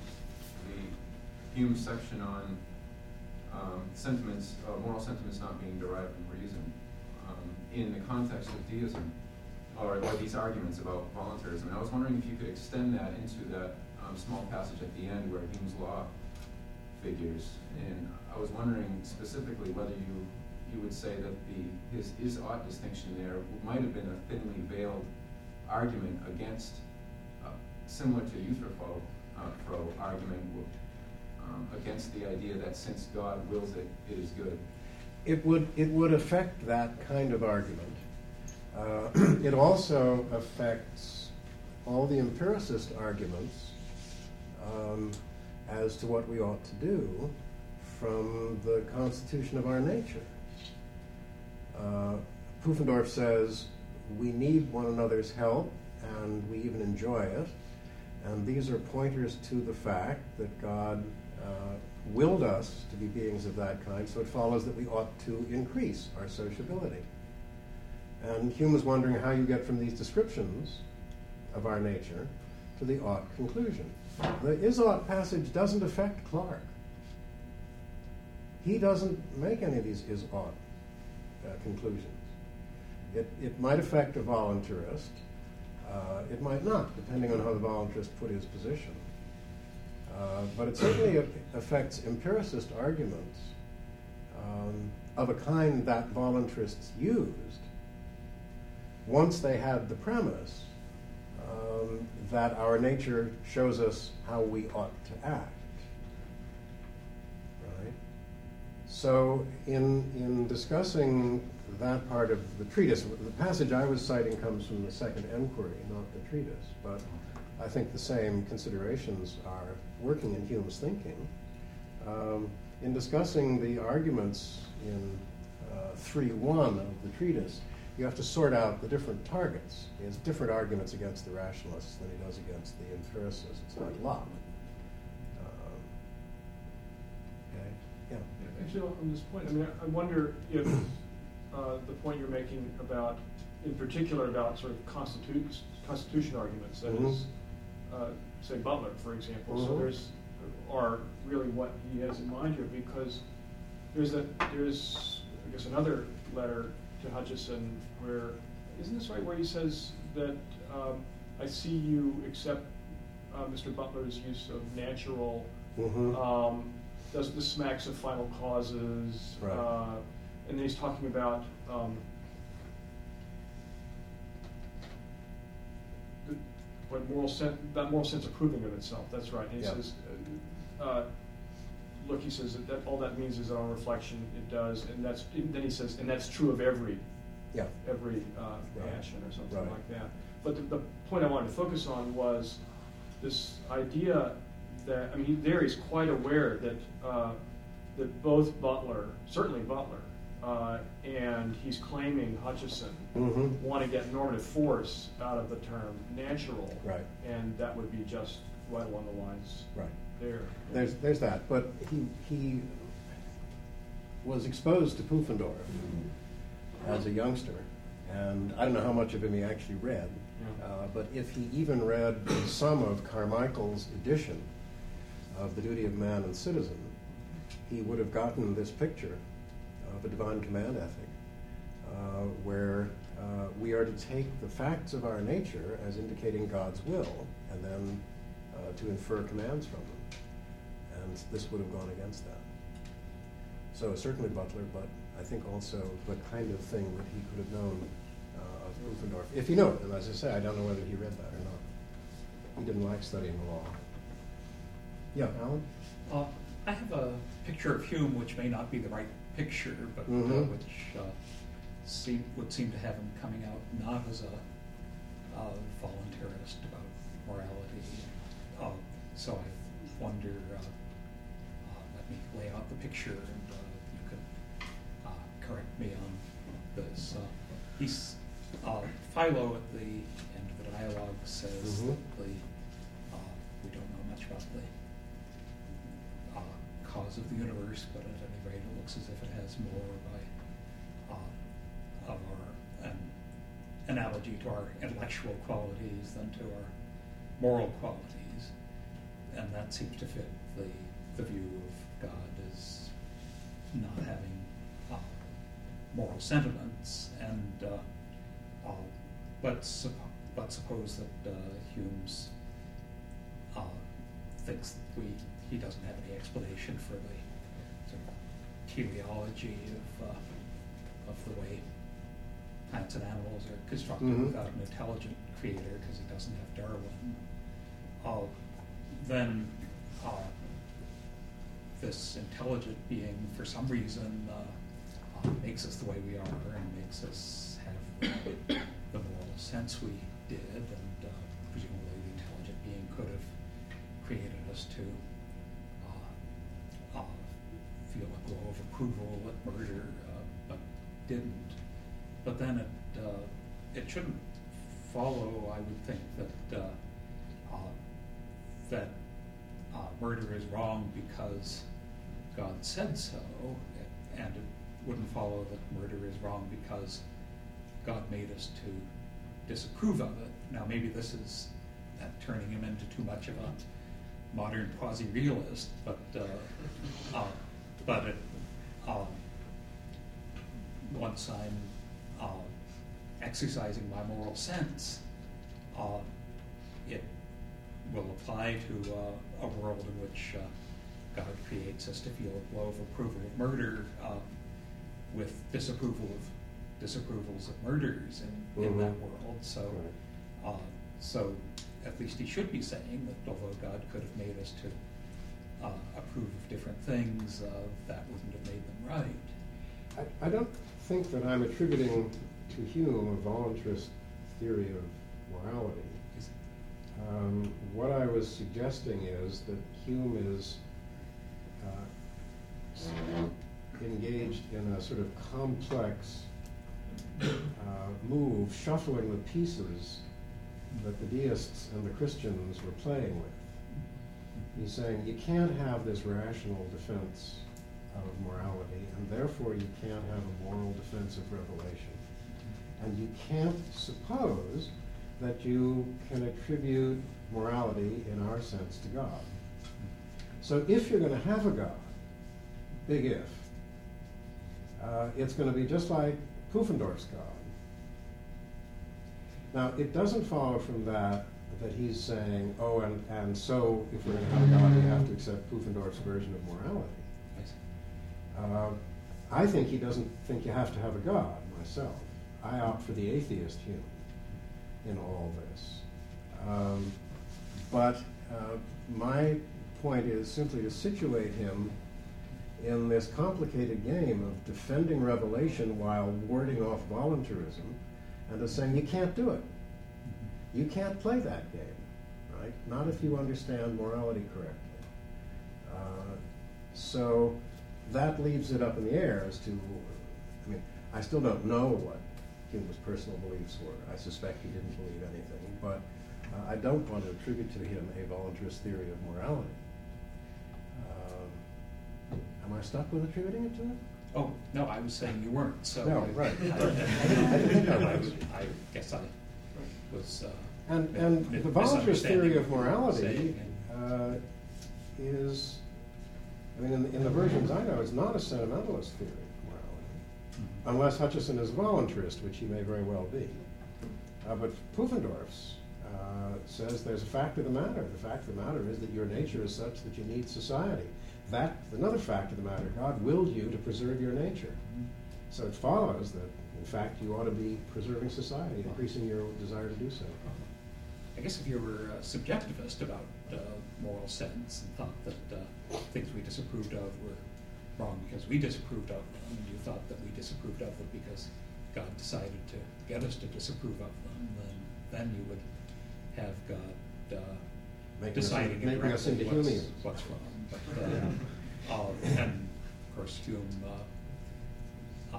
D: the Hume section on um, sentiments, uh, moral sentiments not being derived from reason um, in the context of deism, or, or these arguments about voluntarism. And I was wondering if you could extend that into that um, small passage at the end where Hume's law figures. And I was wondering specifically whether you you would say that the his is-ought distinction there might have been a thinly veiled argument against, uh, similar to Euthyphro uh, argument, um, against the idea that since God wills it, it is good.
B: It would, it would affect that kind of argument. Uh, it also affects all the empiricist arguments um, as to what we ought to do from the constitution of our nature. Uh, Pufendorf says we need one another's help and we even enjoy it, and these are pointers to the fact that God uh, willed us to be beings of that kind, so it follows that we ought to increase our sociability. And Hume was wondering how you get from these descriptions of our nature to the ought conclusion. The is-ought passage doesn't affect Clarke. He doesn't make any of these is-ought uh, conclusions. It, it might affect a voluntarist. Uh, it might not, depending on how the voluntarist put his position. Uh, but it certainly a- affects empiricist arguments um, of a kind that voluntarists used once they had the premise um, that our nature shows us how we ought to act. Right? So in, in discussing that part of the treatise, the passage I was citing comes from the Second Enquiry, not the treatise, but I think the same considerations are working in Hume's thinking. Um, in discussing the arguments in uh, three one of the treatise, you have to sort out the different targets. He has different arguments against the rationalists than he does against the empiricists. It's like Locke. Um, okay, yeah.
A: Actually, on this point, I mean, I wonder if uh, the point you're making about, in particular, about sort of constitu- constitution arguments, that
B: Mm-hmm.
A: is, uh, say Butler, for example.
B: Mm-hmm.
A: So there's, are really what he has in mind here, because there's a there's I guess another letter to Hutcheson where, isn't this right, where he says that um, I see you accept uh, Mister Butler's use of natural.
B: Mm-hmm.
A: Um, does this smacks of final causes?
B: Right.
A: Uh, and then he's talking about um, the, what moral sense, that moral sense approving of itself. That's right. And he
B: Yeah.
A: says, uh, uh, look, he says that, that all that means is that on reflection it does, and that's. Then he says, and that's true of every,
B: Yeah.
A: every uh,
B: Right.
A: action or something
B: Right.
A: like that. But the, the point I wanted to focus on was this idea that, I mean, there he's quite aware that uh, that both Butler, certainly Butler, uh, and he's claiming Hutcheson
B: Mm-hmm.
A: want to get normative force out of the term natural,
B: Right.
A: and that would be just right along the lines
B: Right.
A: there.
B: There's there's that, but he he was exposed to Pufendorf as a youngster, and I don't know how much of him he actually read,
A: Yeah.
B: uh, but if he even read some of Carmichael's edition of The Duty of Man and Citizen, he would have gotten this picture of a divine command ethic, uh, where uh, we are to take the facts of our nature as indicating God's will, and then uh, to infer commands from them. And this would have gone against that. So certainly Butler, but I think also the kind of thing that he could have known uh, of Pufendorf, if he knew it. And as I say, I don't know whether he read that or not. He didn't like studying the law. Yeah, Alan?
E: Uh, I have a picture of Hume, which may not be the right picture, but uh,
B: Mhm.
E: which uh, seem, would seem to have him coming out not as a uh, voluntarist about morality. Uh, so I wonder, uh, uh, let me lay out the picture, and uh, you could uh, correct me on this. Uh, he's uh, Philo at the end of the dialogue says
B: Mhm.
E: that the uh, we don't know much about the uh, cause of the universe, but at any rate, it looks as if it has more by uh, of our an analogy to our intellectual qualities than to our moral qualities, and that seems to fit the the view of God as not having uh, moral sentiments, and uh, uh, but suppo- but suppose that uh, Hume's uh, thinks that we he doesn't have any explanation for the sort of teleology of uh, of the way plants and animals are constructed
B: Mhm.
E: without an intelligent creator, because he doesn't have Darwin. Uh, then uh, this intelligent being, for some reason, uh, uh, makes us the way we are and makes us have the, the moral sense we did, and uh, presumably the intelligent being could have created us to uh, uh, feel a glow of approval at murder, uh, but didn't. But then it uh, it shouldn't follow, I would think, that uh, uh, that uh, murder is wrong because God said so, and it wouldn't follow that murder is wrong because God made us to disapprove of it. Now, maybe this is uh, turning him into too much of a modern quasi-realist, but uh, uh, but it, um, once I'm uh, exercising my moral sense, uh, it will apply to uh, a world in which uh, God creates us to feel a glow of approval of murder, uh, with disapproval of disapprovals of murders in, in
B: Mhm.
E: that world. So, uh, so at least he should be saying that although God could have made us to uh, approve of different things, uh, that wouldn't have made them right.
B: I, I don't think that I'm attributing to Hume a voluntarist theory of morality.
E: Is-
B: Um, what I was suggesting is that Hume is uh, engaged in a sort of complex uh, move, shuffling the pieces that the deists and the Christians were playing with. He's saying you can't have this rational defense of morality, and therefore you can't have a moral defense of revelation. And you can't suppose that you can attribute morality in our sense to God. So if you're going to have a God, big if, uh, it's going to be just like Pufendorf's God. Now, it doesn't follow from that that he's saying, oh, and, and so if we're going to have a God, we have to accept Pufendorf's version of morality. Uh, I think he doesn't think you have to have a God, myself. I opt for the atheist Hume in all this. Um, but uh, my point is simply to situate him in this complicated game of defending revelation while warding off voluntarism, and to saying you can't do it. You can't play that game, right? Not if you understand morality correctly. Uh, so that leaves it up in the air as to, I mean, I still don't know what Hume's personal beliefs were. I suspect he didn't believe anything, but uh, I don't want to attribute to him a voluntarist theory of morality. Um, am I stuck with attributing it to him?
E: Oh, no, I was saying you weren't, so.
B: No,
E: I,
B: right.
E: I,
B: I didn't, I didn't think I was.
E: I guess I was. Uh,
B: And,
E: mi-
B: and
E: mi-
B: the voluntarist theory of
E: misunderstanding what you were
B: morality
E: saying, and-
B: uh, is, I mean, in the, in the versions I know, it's not a sentimentalist theory of morality,
E: Mhm.
B: unless Hutcheson is a voluntarist, which he may very well be. Uh, but Pufendorf's uh, says there's a fact of the matter. The fact of the matter is that your nature is such that you need society. That's another fact of the matter. God willed you to preserve your nature. So it follows that, in fact, you ought to be preserving society, increasing your desire to do so.
E: I guess if you were a subjectivist about uh, moral sense and thought that uh, things we disapproved of were wrong because we disapproved of them, and you thought that we disapproved of them because God decided to get us to disapprove of them, then then you would have God uh,
B: Making us-
E: deciding
B: making us
E: indirectly
B: into
E: what's,
B: Humeans.
E: what's wrong. But, uh, uh, and of course, Hume uh, uh,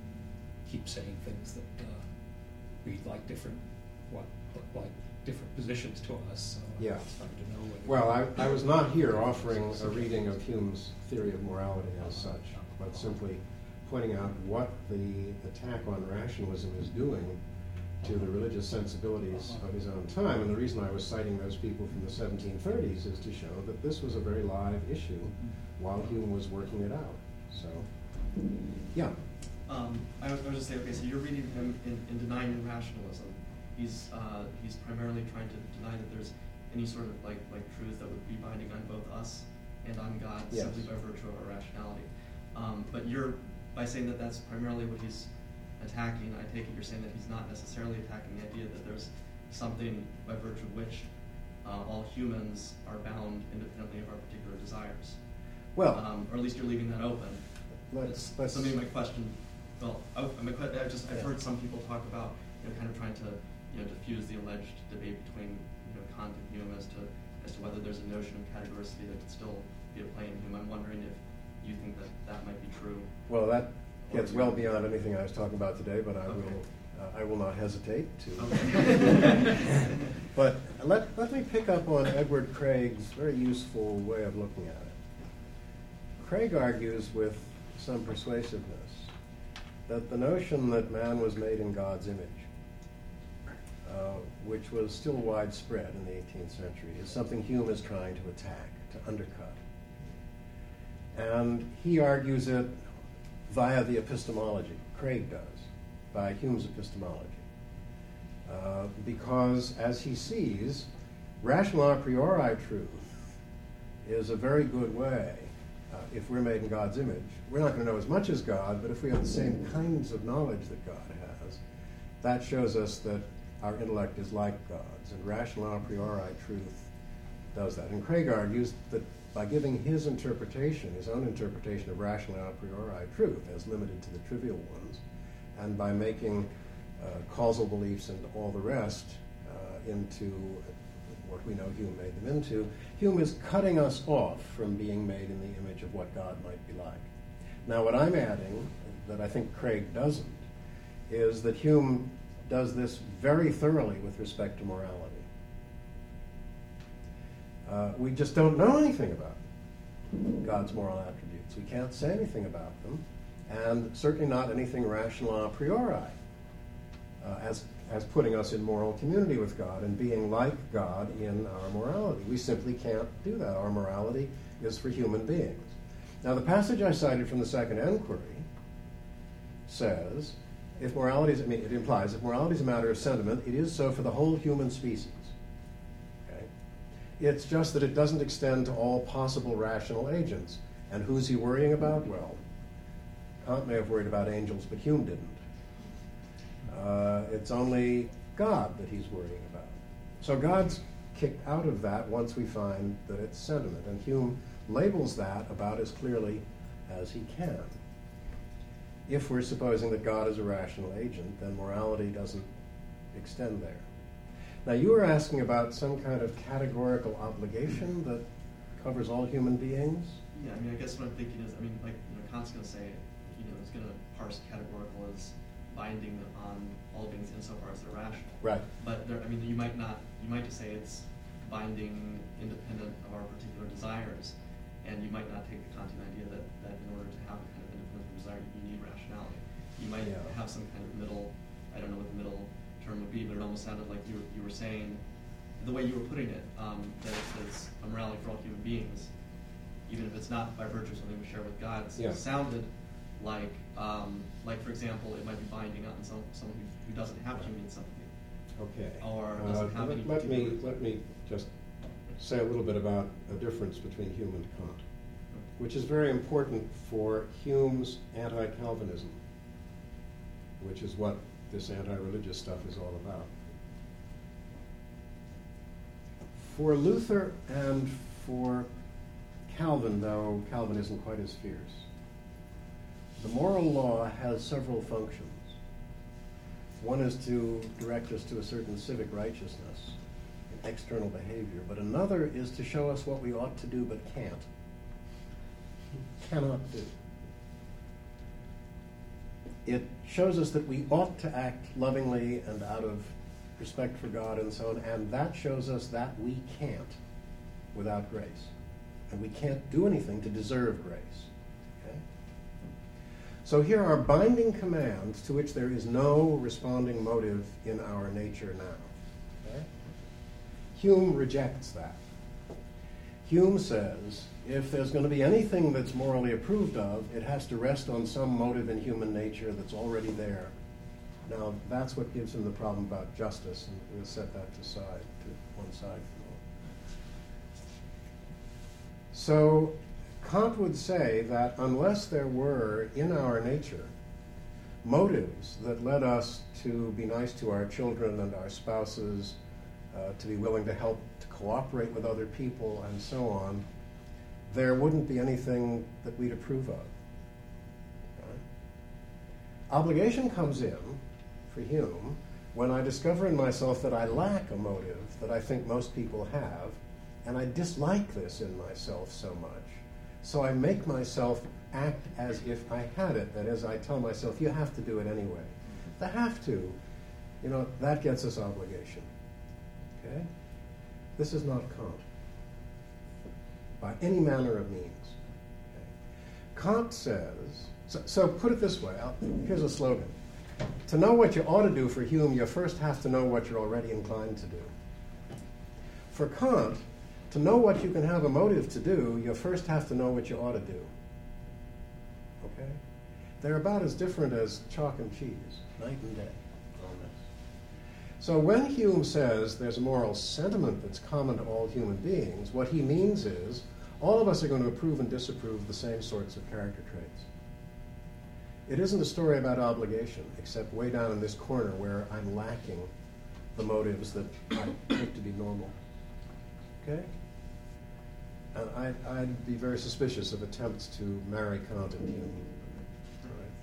E: keeps saying things that uh, read like different, what look like different positions to us. So
B: Yeah.
E: it's hard to know whether.
B: Well, I, I was not here offering a reading of Hume's theory of morality as such, but simply pointing out what the attack on rationalism is doing to the religious sensibilities of his own time. And the reason I was citing those people from the seventeen thirties is to show that this was a very live issue while Hume was working it out. So, yeah.
F: Um, I was going to say, okay, so you're reading him in, in denying rationalism. He's uh, he's primarily trying to deny that there's any sort of like like truth that would be binding on both us and on God
B: Yes.
F: simply by virtue of our rationality. Um, but you're by saying that that's primarily what he's attacking. I take it you're saying that he's not necessarily attacking the idea that there's something by virtue of which uh, all humans are bound independently of our particular desires.
B: Well,
F: um, or at least you're leaving that open.
B: let's, let's,
F: So maybe my question, well, I, I'm a, I just I've
B: Yeah.
F: heard some people talk about, you know, kind of trying to, you know, diffuse the alleged debate between, you know, Kant and Hume as to as to whether there's a notion of categoricity that could still be at play in Hume. I'm wondering if you think that that might be true.
B: well, that gets well beyond anything I was talking about today, but I
F: Okay.
B: will, uh, I will not hesitate to.
F: Okay.
B: But let, let me pick up on Edward Craig's very useful way of looking at it. Craig argues with some persuasiveness that the notion that man was made in God's image, uh, which was still widespread in the eighteenth century, is something Hume is trying to attack, to undercut. And he argues it via the epistemology, Craig does, by Hume's epistemology. Uh, because, as he sees, rational a priori truth is a very good way, uh, if we're made in God's image. We're not going to know as much as God, but if we have the same kinds of knowledge that God has, that shows us that our intellect is like God's, and rational a priori truth does that. And Craig argues that by giving his interpretation, his own interpretation of rational a priori truth, as limited to the trivial ones, and by making uh, causal beliefs and all the rest uh, into what we know Hume made them into, Hume is cutting us off from being made in the image of what God might be like. Now, what I'm adding, that I think Craig doesn't, is that Hume does this very thoroughly with respect to morality. Uh, we just don't know anything about God's moral attributes. We can't say anything about them, and certainly not anything rational a priori, uh, as, as putting us in moral community with God and being like God in our morality. We simply can't do that. Our morality is for human beings. Now, the passage I cited from the Second Enquiry says, If morality is, I mean, it implies if morality is a matter of sentiment, it is so for the whole human species. Okay? It's just that it doesn't extend to all possible rational agents. And who's he worrying about? Well, Kant may have worried about angels, but Hume didn't. Uh, it's only God that he's worrying about. So God's kicked out of that once we find that it's sentiment. And Hume labels that about as clearly as he can. If we're supposing that God is a rational agent, then morality doesn't extend there. Now, you were asking about some kind of categorical obligation that covers all human beings?
F: Yeah, I mean, I guess what I'm thinking is, I mean, like, you know, Kant's going to say, you know, he's going to parse categorical as binding on all beings insofar as they're rational.
B: Right.
F: But, there, I mean, you might not, you might just say it's binding independent of our particular desires, and you might not take the Kantian idea that, that in order to have a kind of independent from desire, you need rationality. You might
B: Yeah.
F: have some kind of middle, I don't know what the middle term would be, but it almost sounded like you were, you were saying, the way you were putting it, um, that it's, it's a morality for all human beings, even if it's not by virtue of something we share with God. It's,
B: Yeah.
F: It sounded like, um, like for example, it might be binding on some, someone who, who doesn't have human sympathy.
B: Okay.
F: Or
B: Uh,
F: doesn't have any
B: let, let me
F: particular-
B: let me just say a little bit about a difference between Hume and Kant, which is very important for Hume's anti-Calvinism, which is what this anti-religious stuff is all about. For Luther and for Calvin, though Calvin isn't quite as fierce, the moral law has several functions. One is to direct us to a certain civic righteousness, an external behavior, but another is to show us what we ought to do but can't, cannot do. It shows us that we ought to act lovingly and out of respect for God and so on, and that shows us that we can't without grace. And we can't do anything to deserve grace. Okay? So here are binding commands to which there is no responding motive in our nature now. Okay? Hume rejects that. Hume says, if there's going to be anything that's morally approved of, it has to rest on some motive in human nature that's already there. Now, that's what gives him the problem about justice, and we'll set that to side, to one side for a moment. So, Kant would say that unless there were in our nature motives that led us to be nice to our children and our spouses, uh, to be willing to help, to cooperate with other people, and so on, there wouldn't be anything that we'd approve of. Right? Obligation comes in, for Hume, when I discover in myself that I lack a motive that I think most people have, and I dislike this in myself so much. So I make myself act as if I had it. That is, I tell myself, you have to do it anyway. The have to, you know, that gets us obligation. Okay? This is not Kant, by any manner of means. Okay? Kant says, so, so put it this way, I'll, here's a slogan. To know what you ought to do for Hume, you first have to know what you're already inclined to do. For Kant, to know what you can have a motive to do, you first have to know what you ought to do. Okay? They're about as different as chalk and cheese, night and day on this. So when Hume says there's a moral sentiment that's common to all human beings, what he means is all of us are going to approve and disapprove the same sorts of character traits. It isn't a story about obligation, except way down in this corner where I'm lacking the motives that I take to be normal. Okay? And I'd, I'd be very suspicious of attempts to marry Kant and Hume. All right.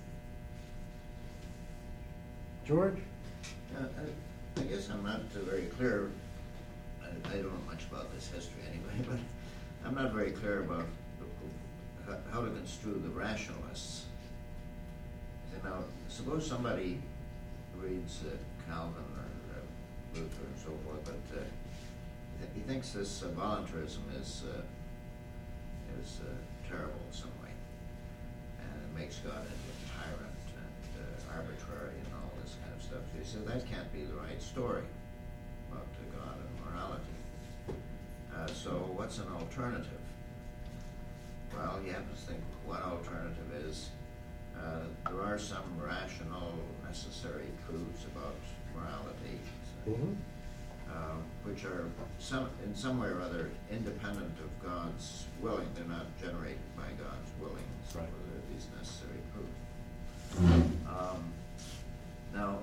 B: George?
G: Uh, I, I guess I'm not uh, very clear. I, I don't know much about this history anyway, but I'm not very clear about how, how to construe the rationalists. Now, suppose somebody reads uh, Calvin or uh, Luther and so forth, but uh, th- he thinks this uh, voluntarism is uh, is uh, terrible in some way, and it makes God into a tyrant and uh, arbitrary and all this kind of stuff. So he said that can't be the right story about uh, God and morality. Uh, so what's an alternative? Well, you have to think what alternative is. Uh, there are some rational, necessary
B: Mhm.
G: uh, which are some, in some way or other independent of God's willing. They're not generated by God's willing, so
B: Right.
G: they're these necessary proofs. Um, now,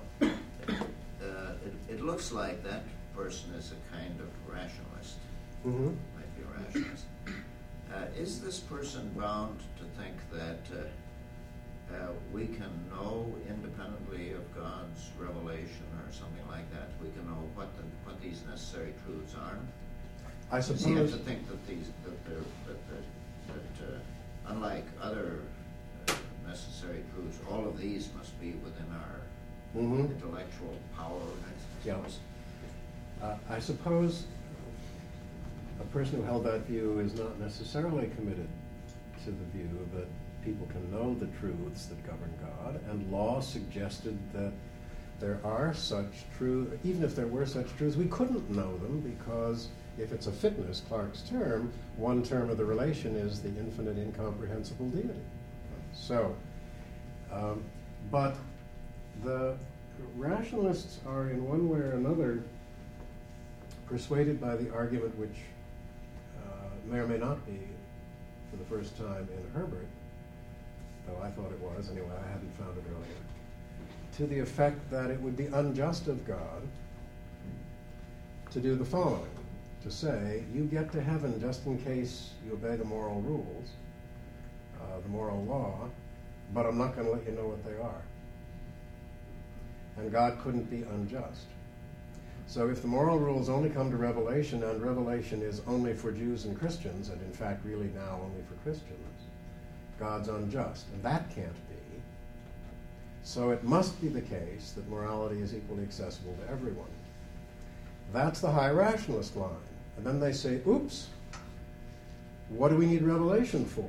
G: uh, it, it looks like that person is a kind of rationalist.
B: Mhm.
G: Might be a rationalist. Uh, is this person bound to think that uh, uh, we can know independently of God's revelation or something like that? We can know what the, what these necessary truths are.
B: I
G: Does he have
B: suppose.
G: to think that these that they're, that that, that uh, unlike other uh, necessary truths, all of these must be within our
B: Mhm.
G: intellectual power? I
B: Yeah.
G: suppose.
B: Uh, I suppose a person who held that view is not necessarily committed to the view that people can know the truths that govern God, and law suggested that there are such truths. Even if there were such truths, we couldn't know them, because if it's a fitness, Clarke's term, one term of the relation is the infinite incomprehensible deity. So, um, but the rationalists are in one way or another persuaded by the argument, which uh, may or may not be for the first time in Herbert, though I thought it was anyway, I hadn't found it earlier, to the effect that it would be unjust of God to do the following: to say, you get to heaven just in case you obey the moral rules, uh, the moral law, but I'm not going to let you know what they are. And God couldn't be unjust. So if the moral rules only come to Revelation, and Revelation is only for Jews and Christians, and in fact really now only for Christians, God's unjust, and that can't be. So it must be the case that morality is equally accessible to everyone. That's the high rationalist line. And then they say, oops, what do we need Revelation for?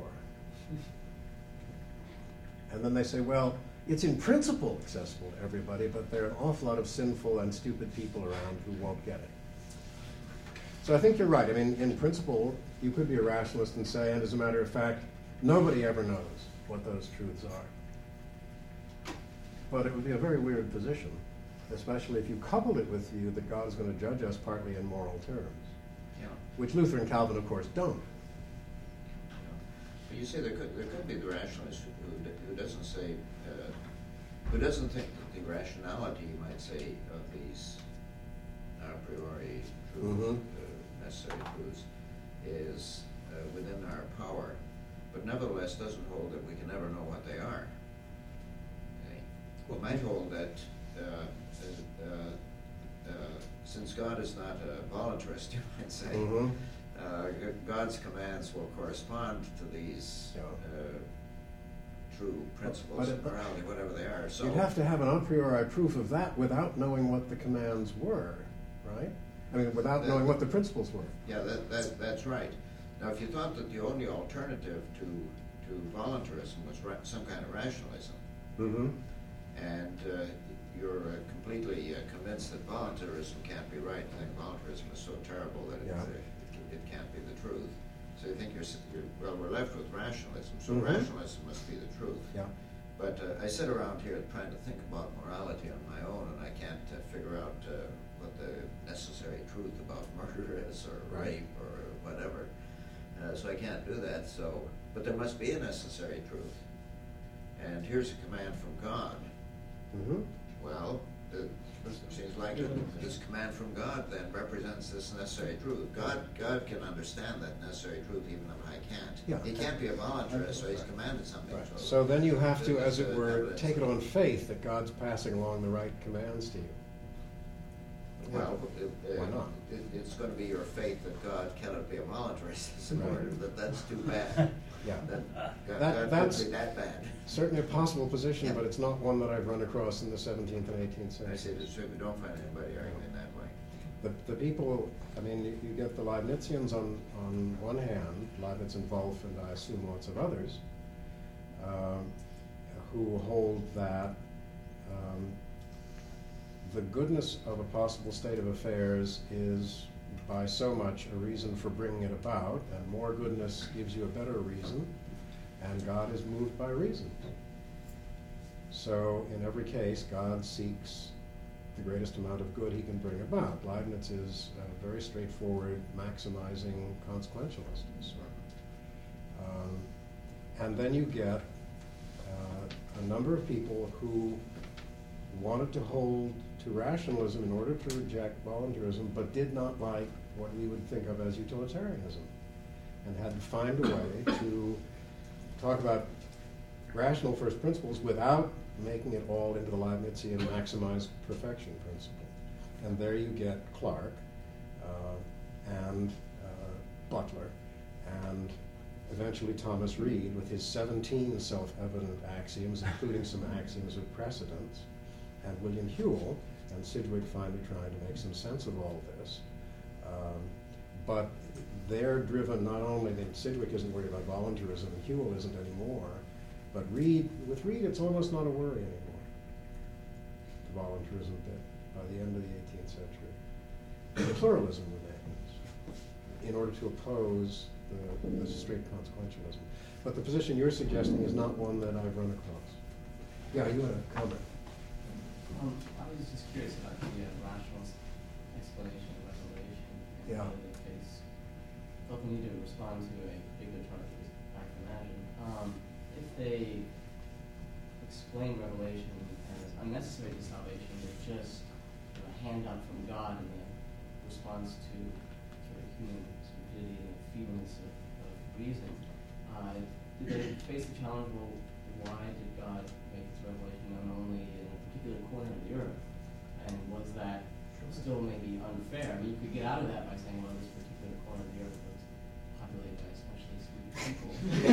B: And then they say, well, it's in principle accessible to everybody, but there are an awful lot of sinful and stupid people around who won't get it. So I think you're right. I mean, in principle, you could be a rationalist and say, and as a matter of fact, nobody ever knows what those truths are. But it would be a very weird position, especially if you coupled it with the view that God is going to judge us partly in moral terms,
G: Yeah.
B: which Luther and Calvin, of course, don't.
G: But you say there could there could be the rationalist who, who doesn't say uh, who doesn't think that the rationality, you might say, of these a priori truths,
B: Mhm.
G: uh, necessary truths, is uh, within our power, but nevertheless doesn't hold that we can never know what they are. Okay? Well, might hold that uh, uh, uh, since God is not a voluntarist, you might say.
B: Mhm.
G: Uh, G- God's commands will correspond to these
B: Yeah.
G: uh, true principles
B: But it-
G: of morality, whatever they are. So
B: You'd have to have an a priori proof of that without knowing what the commands were, right? I mean, without
G: That-
B: knowing what the principles were.
G: yeah, that, that that's right. Now, if you thought that the only alternative to to voluntarism was ra- some kind of rationalism,
B: Mm-hmm.
G: and uh, you're uh, completely uh, convinced that voluntarism can't be right, I think voluntarism is so terrible that it,
B: Yeah.
G: uh, it, it can't be the truth. So you think you're, s- you're well, we're left with rationalism. So
B: Mhm.
G: rationalism must be the truth.
B: Yeah.
G: But uh, I sit around here trying to think about morality on my own, and I can't uh, figure out uh, what the necessary truth about murder is, or
B: Right.
G: rape, or whatever. Uh, so I can't do that. So, but there must be a necessary truth. And here's a command from God.
B: Mm-hmm.
G: Well, it seems like it, this command from God then represents this necessary truth. God, God can understand that necessary truth, even if I can't.
B: Yeah.
G: He can't be a voluntarist, so he's commanded something.
B: Right. So then you have to, as it
G: there's, uh,
B: were,
G: evidence.
B: take it on faith that God's passing along the right commands to you.
G: Well, it, uh,
B: Why not?
G: It, it's going to be your faith that God cannot be a voluntarist. In
B: Right.
G: order that that's too bad.
B: Yeah.
G: That, God,
B: That-
G: God
B: that's-
G: couldn't be that bad.
B: Certainly a possible position, but it's not one that I've run across in the seventeenth and eighteenth
G: I say
B: centuries.
G: this, we don't find anybody arguing that way.
B: The, the people, I mean, you, you get the Leibnizians on, on one hand, Leibniz and Wolff, and I assume lots of others, um, who hold that um, the goodness of a possible state of affairs is by so much a reason for bringing it about, and more goodness gives you a better reason, and God is moved by reason. So in every case, God seeks the greatest amount of good he can bring about. Leibniz is uh, very straightforward, maximizing consequentialist. Um, and then you get uh, a number of people who wanted to hold to rationalism in order to reject voluntarism, but did not like what we would think of as utilitarianism, and had to find a way to talk about rational first principles without making it all into the Leibnizian maximized perfection principle. And there you get Clarke uh, and uh, Butler and eventually Thomas Reid with his seventeen self-evident axioms, including some axioms of precedence, and William Whewell and Sidgwick finally trying to make some sense of all this. Um, but they're driven not only, that Sidgwick isn't worried about voluntarism and Whewell isn't anymore, but Reid, with Reid it's almost not a worry anymore, the voluntarism bit, by the end of the eighteenth century. The pluralism remains in order to oppose the, the strict consequentialism. But the position you're suggesting is not one that I've run across. Yeah, you had a comment.
H: Um, I was just curious about the uh, rationalist explanation of revelation.
B: Yeah.
H: In the case, felt the need to respond to a particular charge that was I can imagine. Um, if they explain revelation as unnecessary to salvation, but just you know, a handout from God in the response to sort of human stupidity and the feebleness of, of reason, uh, did they face the challenge, well, why did God make this revelation known only in a particular corner of the earth? And was that still maybe unfair? I mean, you could get out of that by saying, well, this particular corner of the earth was populated by especially sweet people.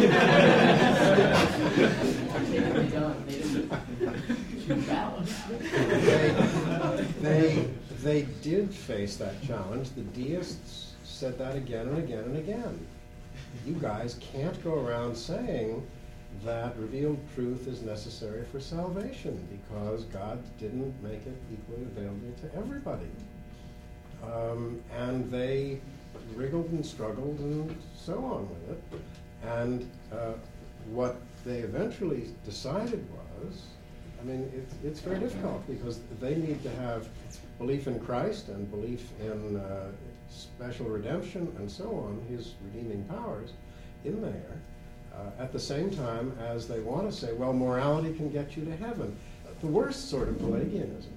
H: they, don't, they didn't choose that one.
B: They, they did face that challenge. The deists said that again and again and again. You guys can't go around saying that revealed truth is necessary for salvation because God didn't make it equally available to everybody. Um, and they wriggled and struggled and so on with it. And uh, what they eventually decided was, I mean, it, it's very difficult because they need to have belief in Christ and belief in uh, special redemption and so on, his redeeming powers in there. Uh, at the same time as they want to say, well, morality can get you to heaven. The worst sort of Pelagianism.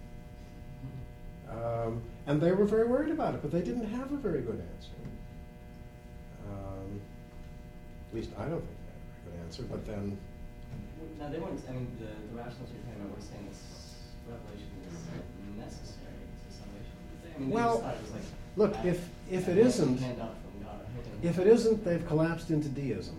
B: Um, and they were very worried about it, but they didn't have a very good answer. Um, at least I don't think they had a very good answer, but then...
H: No, they weren't, I mean, the, the rationalists you're talking about were saying this revelation is necessary to salvation. I mean, they
B: well,
H: just thought it was like...
B: look,
H: uh,
B: if, if
H: a
B: it isn't,
H: handout from God,
B: if it isn't, they've collapsed into deism.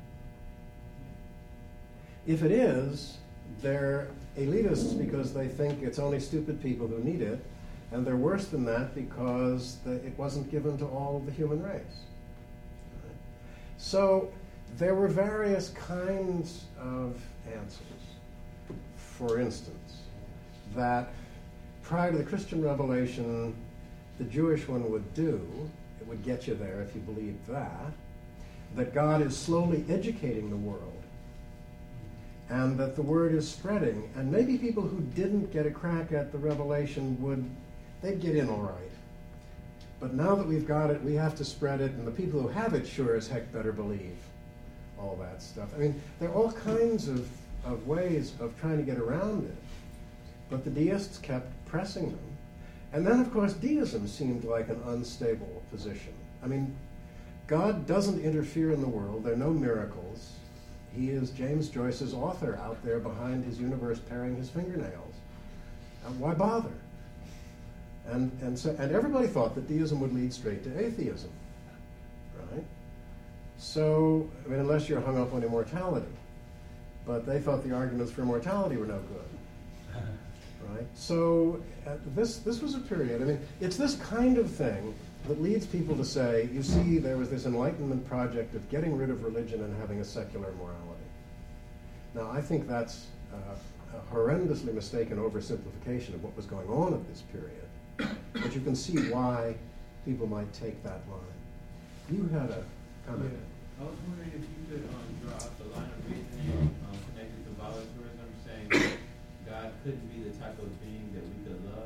B: If it is, they're elitists because they think it's only stupid people who need it, and they're worse than that because the, it wasn't given to all of the human race. Right? So there were various kinds of answers. For instance, that prior to the Christian revelation, the Jewish one would do, it would get you there if you believed that, that God is slowly educating the world, and that the word is spreading, and maybe people who didn't get a crack at the revelation would, they'd get in all right. But now that we've got it, we have to spread it, and the people who have it sure as heck better believe all that stuff. I mean, there are all kinds of, of ways of trying to get around it, but the deists kept pressing them. And then, of course, deism seemed like an unstable position. I mean, God doesn't interfere in the world. There are no miracles. He is James Joyce's author out there behind his universe paring his fingernails. And why bother? And, and, so, and everybody thought that deism would lead straight to atheism, right? So, I mean, unless you're hung up on immortality. But they thought the arguments for immortality were no good. Right? So uh, this this was a period, I mean, it's this kind of thing that leads people to say, you see, there was this Enlightenment project of getting rid of religion and having a secular morality. Now, I think that's uh, a horrendously mistaken oversimplification of what was going on at this period. But you can see why people might take that line. You had a comment.
I: Yeah. I was wondering if you could um, draw up the line of reasoning um, connected to voluntarism, saying that God couldn't be the type of being that we could love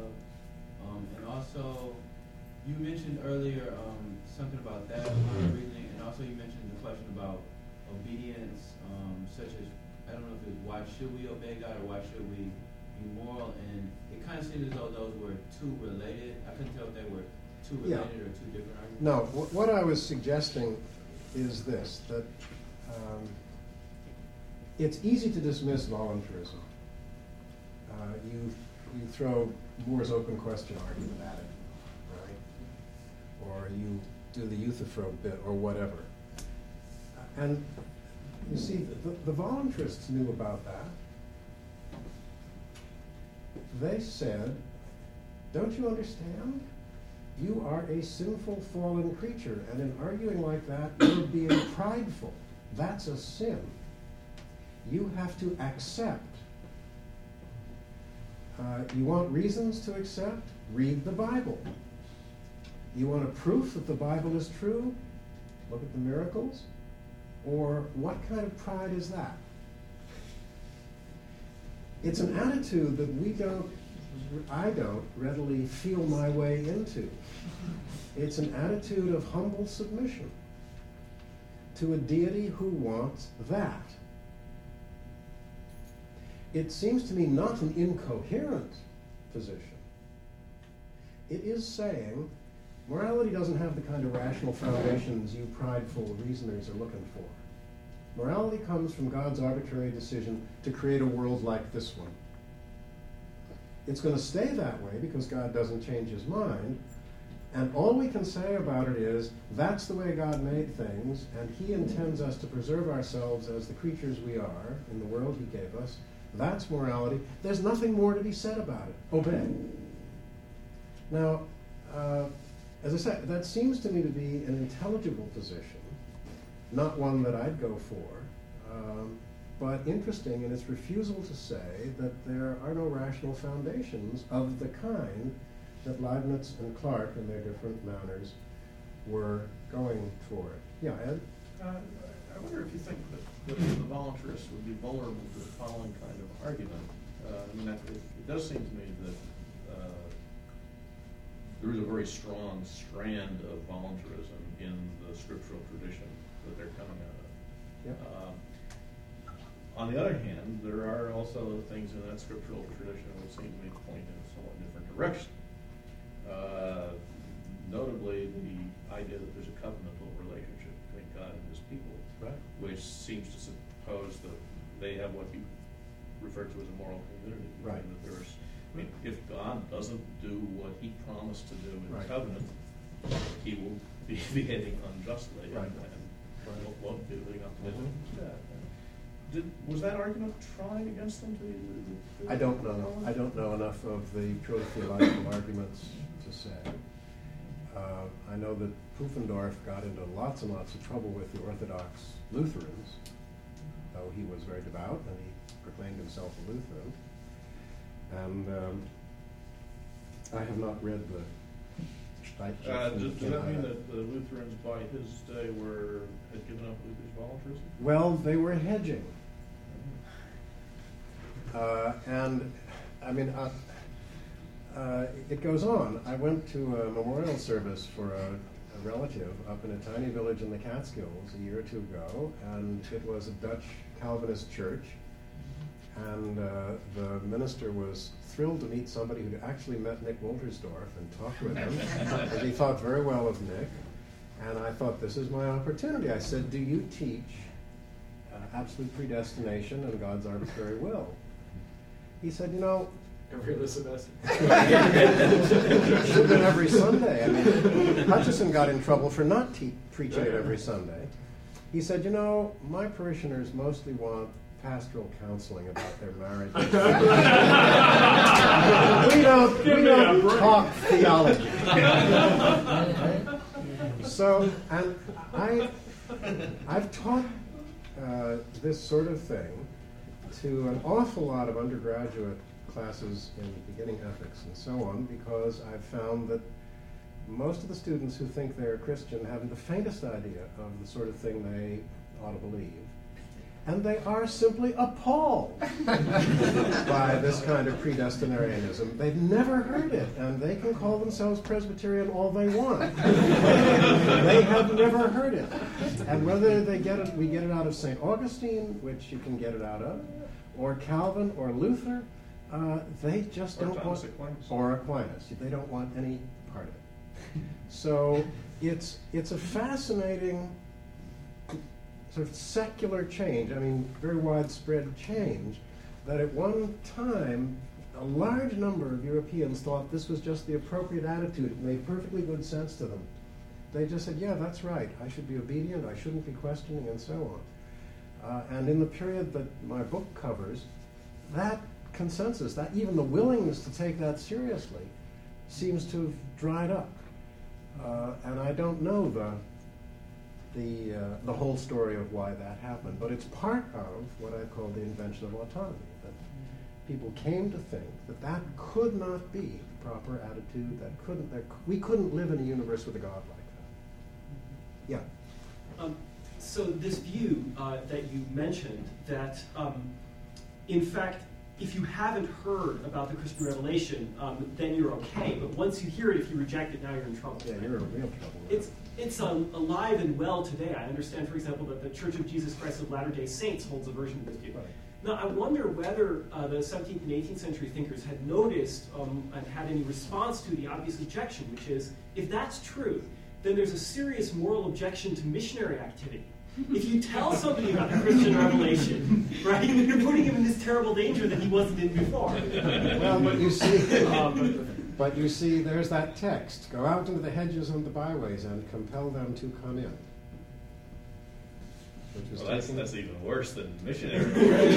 I: You mentioned earlier um, something about that line of reasoning, and also you mentioned the question about obedience, um, such as, I don't know if it's why should we obey God or why should we be moral, and it kind of seems as though those were two related. I couldn't tell if they were two related
B: Yeah.
I: or two different arguments.
B: No, wh- what I was suggesting is this, that um, it's easy to dismiss voluntarism. Uh, you, you throw Moore's open question argument at it, right? Or you do the Euthyphro bit or whatever. And you see, the, the voluntarists knew about that. They said, don't you understand? You are a sinful, fallen creature, and in arguing like that, you're being prideful. That's a sin. You have to accept. Uh, you want reasons to accept? Read the Bible. You want a proof that the Bible is true? Look at the miracles. Or what kind of pride is that? It's an attitude that we don't, I don't readily feel my way into. It's an attitude of humble submission to a deity who wants that. It seems to me not an incoherent position. It is saying morality doesn't have the kind of rational foundations you prideful reasoners are looking for. Morality comes from God's arbitrary decision to create a world like this one. It's going to stay that way because God doesn't change his mind, and all we can say about it is that's the way God made things, and he intends us to preserve ourselves as the creatures we are in the world he gave us. That's morality. There's nothing more to be said about it. Obey. Now, uh, as I said, that seems to me to be an intelligible position, not one that I'd go for, um, but interesting in its refusal to say that there are no rational foundations of the kind that Leibniz and Clarke, in their different manners, were going toward. Yeah, Ed?
J: Uh, I wonder if you think that, that the voluntarists would be vulnerable to the following kind of argument. Uh, I mean, that, it, it does seem to me that uh, there is a very strong strand of voluntarism in the scriptural tradition that they're coming out of.
B: Yep.
J: Uh, on the other hand, there are also things in that scriptural tradition that would seem to me to point in a somewhat different direction. Uh, notably, the idea that there's a covenantal relationship between God and his people,
B: Right.
J: which seems to suppose that they have what you refer to as a moral community.
B: Right.
J: And that there's, I mean, if God doesn't do what he promised to do in
B: Right.
J: the covenant, he will be behaving unjustly
B: Right.
J: and, and
B: Right.
J: won't, won't be living up to his
B: Mhm.
J: instead. Did, was that argument tried against them? To, to,
B: I don't know. I don't know enough of the purely theological arguments to say. Uh, I know that Pufendorf got into lots and lots of trouble with the Orthodox Lutherans, though he was very devout and he proclaimed himself a Lutheran. And um, I have not read the Streitschrift.
J: uh, does, does that mean that the Lutherans by his day were had given up Luther's voluntarism?
B: Well, they were hedging. Uh, and, I mean, uh, uh, it goes on. I went to a memorial service for a, a relative up in a tiny village in the Catskills a year or two ago, and it was a Dutch Calvinist church, and uh, the minister was thrilled to meet somebody who'd actually met Nick Woltersdorf and talked with him, and he thought very well of Nick, and I thought, this is my opportunity. I said, do you teach uh, absolute predestination and God's arbitrary will? He said, you know,
A: Every other semester.
B: should have been every Sunday. I mean, Hutchison got in trouble for not te- preaching it every Sunday. He said, you know, my parishioners mostly want pastoral counseling about their marriage. we don't, we don't talk theology. So, and I, I've taught uh, this sort of thing to an awful lot of undergraduate classes in beginning ethics and so on, because I've found that most of the students who think they're a Christian haven't the faintest idea of the sort of thing they ought to believe. and they are simply appalled by this kind of predestinarianism. They've never heard it, and they can call themselves Presbyterian all they want. They have never heard it. And whether they get it, we get it out of Saint Augustine, which you can get it out of, or Calvin or Luther, uh, they just
J: Or
B: don't
J: Thomas
B: want,
J: Aquinas.
B: or Aquinas. They don't want any part of it. So it's it's a fascinating sort of secular change, I mean, very widespread change, that at one time a large number of Europeans thought this was just the appropriate attitude. It made perfectly good sense to them. They just said, yeah, that's right, I should be obedient, I shouldn't be questioning, and so on. Uh, and in the period that my book covers, that consensus, that even the willingness to take that seriously, seems to have dried up. Uh, and I don't know the the uh, the whole story of why that happened, but it's part of what I call the invention of autonomy. That people came to think that that could not be the proper attitude. That couldn't. That we couldn't live in a universe with a God like that. Yeah.
K: Um, so this view uh, that you mentioned, that um, in fact, if you haven't heard about the Christian revelation, um, then you're okay. But once you hear it, if you reject it, now you're in trouble.
B: Yeah, you're in real trouble.
K: It's it's um, alive and well today. I understand, for example, that the Church of Jesus Christ of Latter-day Saints holds a version of this view.
B: Right.
K: Now, I wonder whether uh, the seventeenth and eighteenth century thinkers had noticed um, and had any response to the obvious objection, which is, if that's true, then there's a serious moral objection to missionary activity. If you tell somebody about the Christian revelation, right, you're putting him in this terrible danger that he wasn't in before.
B: Well, but you see, um, but you see, there's that text: "Go out into the hedges and the byways and compel them to come in." Which was
L: Well, that's,
B: taken-
L: that's even worse than missionary.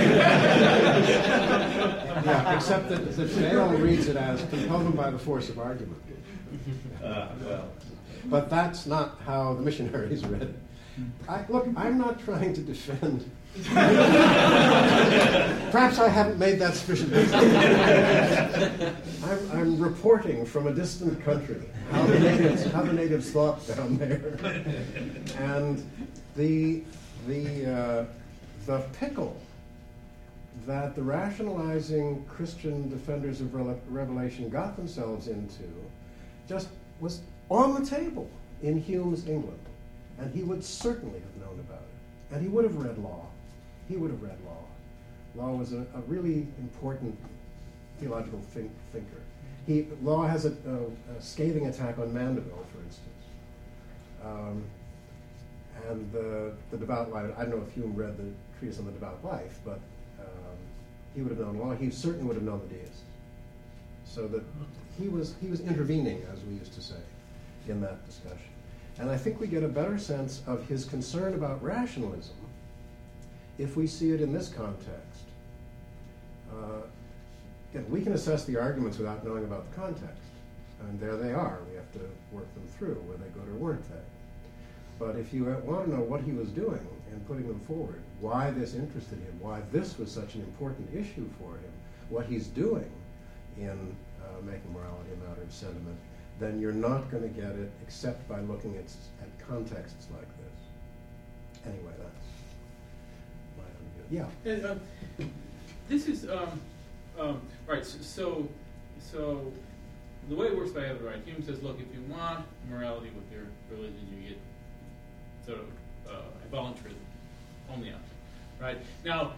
B: Yeah, except that the jail reads it as "compel them by the force of argument."
L: Uh, well,
B: But that's not how the missionaries read it. I, look, I'm not trying to defend. Perhaps I haven't made that sufficiently clear. I'm, I'm reporting from a distant country how the natives, how the natives thought down there, and the the uh, the pickle that the rationalizing Christian defenders of rele- Revelation got themselves into just was on the table in Hume's England. And he would certainly have known about it. And he would have read law. He would have read law. Law was a, a really important theological think, thinker. He, law has a, a, a scathing attack on Mandeville, for instance. Um, and the, the devout life, I don't know if Hume read the treatise on the devout life, but um, he would have known law. He certainly would have known the deists. So that he was, he was intervening, as we used to say, in that discussion. And I think we get a better sense of his concern about rationalism if we see it in this context. Uh, again, we can assess the arguments without knowing about the context. And there they are. We have to work them through. Were they good or weren't they? But if you want to know what he was doing in putting them forward, why this interested him, why this was such an important issue for him, what he's doing in uh, making morality a matter of sentiment, then you're not going to get it except by looking at, at contexts like this. Anyway, that's my own view. Yeah.
M: And, um, this is um, um, right. So, so, so the way it works by other right, Hume says, look, if you want morality with your religion, you get sort of uh, voluntarism, only option, right? Now,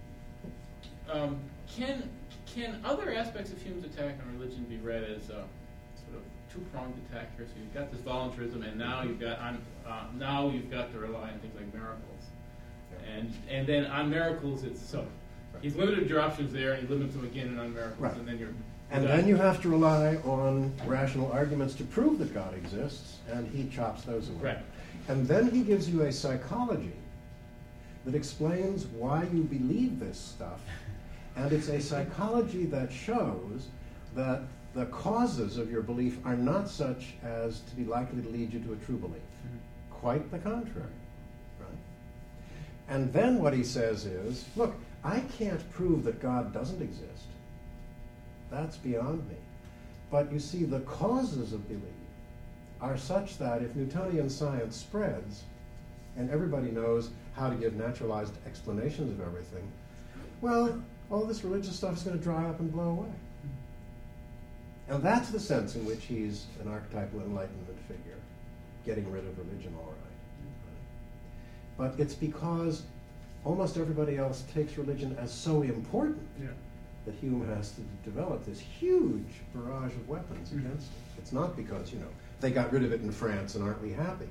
M: um, can can other aspects of Hume's attack on religion be read as uh, sort of two-pronged attack here? So you've got this voluntarism, and now you've got on uh, now you've got to rely on things like miracles, and and then on miracles it's so he's limited your options there, and he limits them again and on miracles,
B: Right.
M: and then you're
B: And
M: done.
B: then you have to rely on rational arguments to prove that God exists, and he chops those away.
M: Right.
B: And then he gives you a psychology that explains why you believe this stuff, and it's a psychology that shows that the causes of your belief are not such as to be likely to lead you to a true belief. Mm-hmm. Quite the contrary. Right? And then what he says is, look, I can't prove that God doesn't exist. That's beyond me. But you see, the causes of belief are such that if Newtonian science spreads, and everybody knows how to give naturalized explanations of everything, well, all this religious stuff is going to dry up and blow away. And that's the sense in which he's an archetypal Enlightenment figure, getting rid of religion all right. But it's because almost everybody else takes religion as so important
A: Yeah.
B: that Hume has to develop this huge barrage of weapons against it. It's not because, you know, they got rid of it in France and aren't we happy?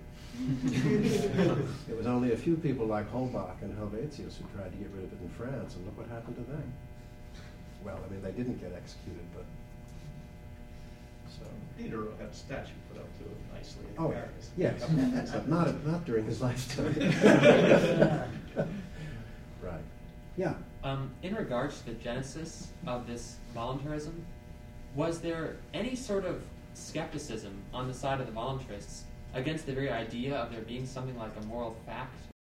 B: It was only a few people like Holbach and Helvetius who tried to get rid of it in France, and look what happened to them. Well, I mean, they didn't get executed, but... So.
J: Diderot had a statue put up to it nicely in
B: Oh,
J: Paris.
B: yes. But not, not during his lifetime. Right. Yeah.
N: Um, in regards to the genesis of this voluntarism, was there any sort of skepticism on the side of the voluntarists against the very idea of there being something like a moral fact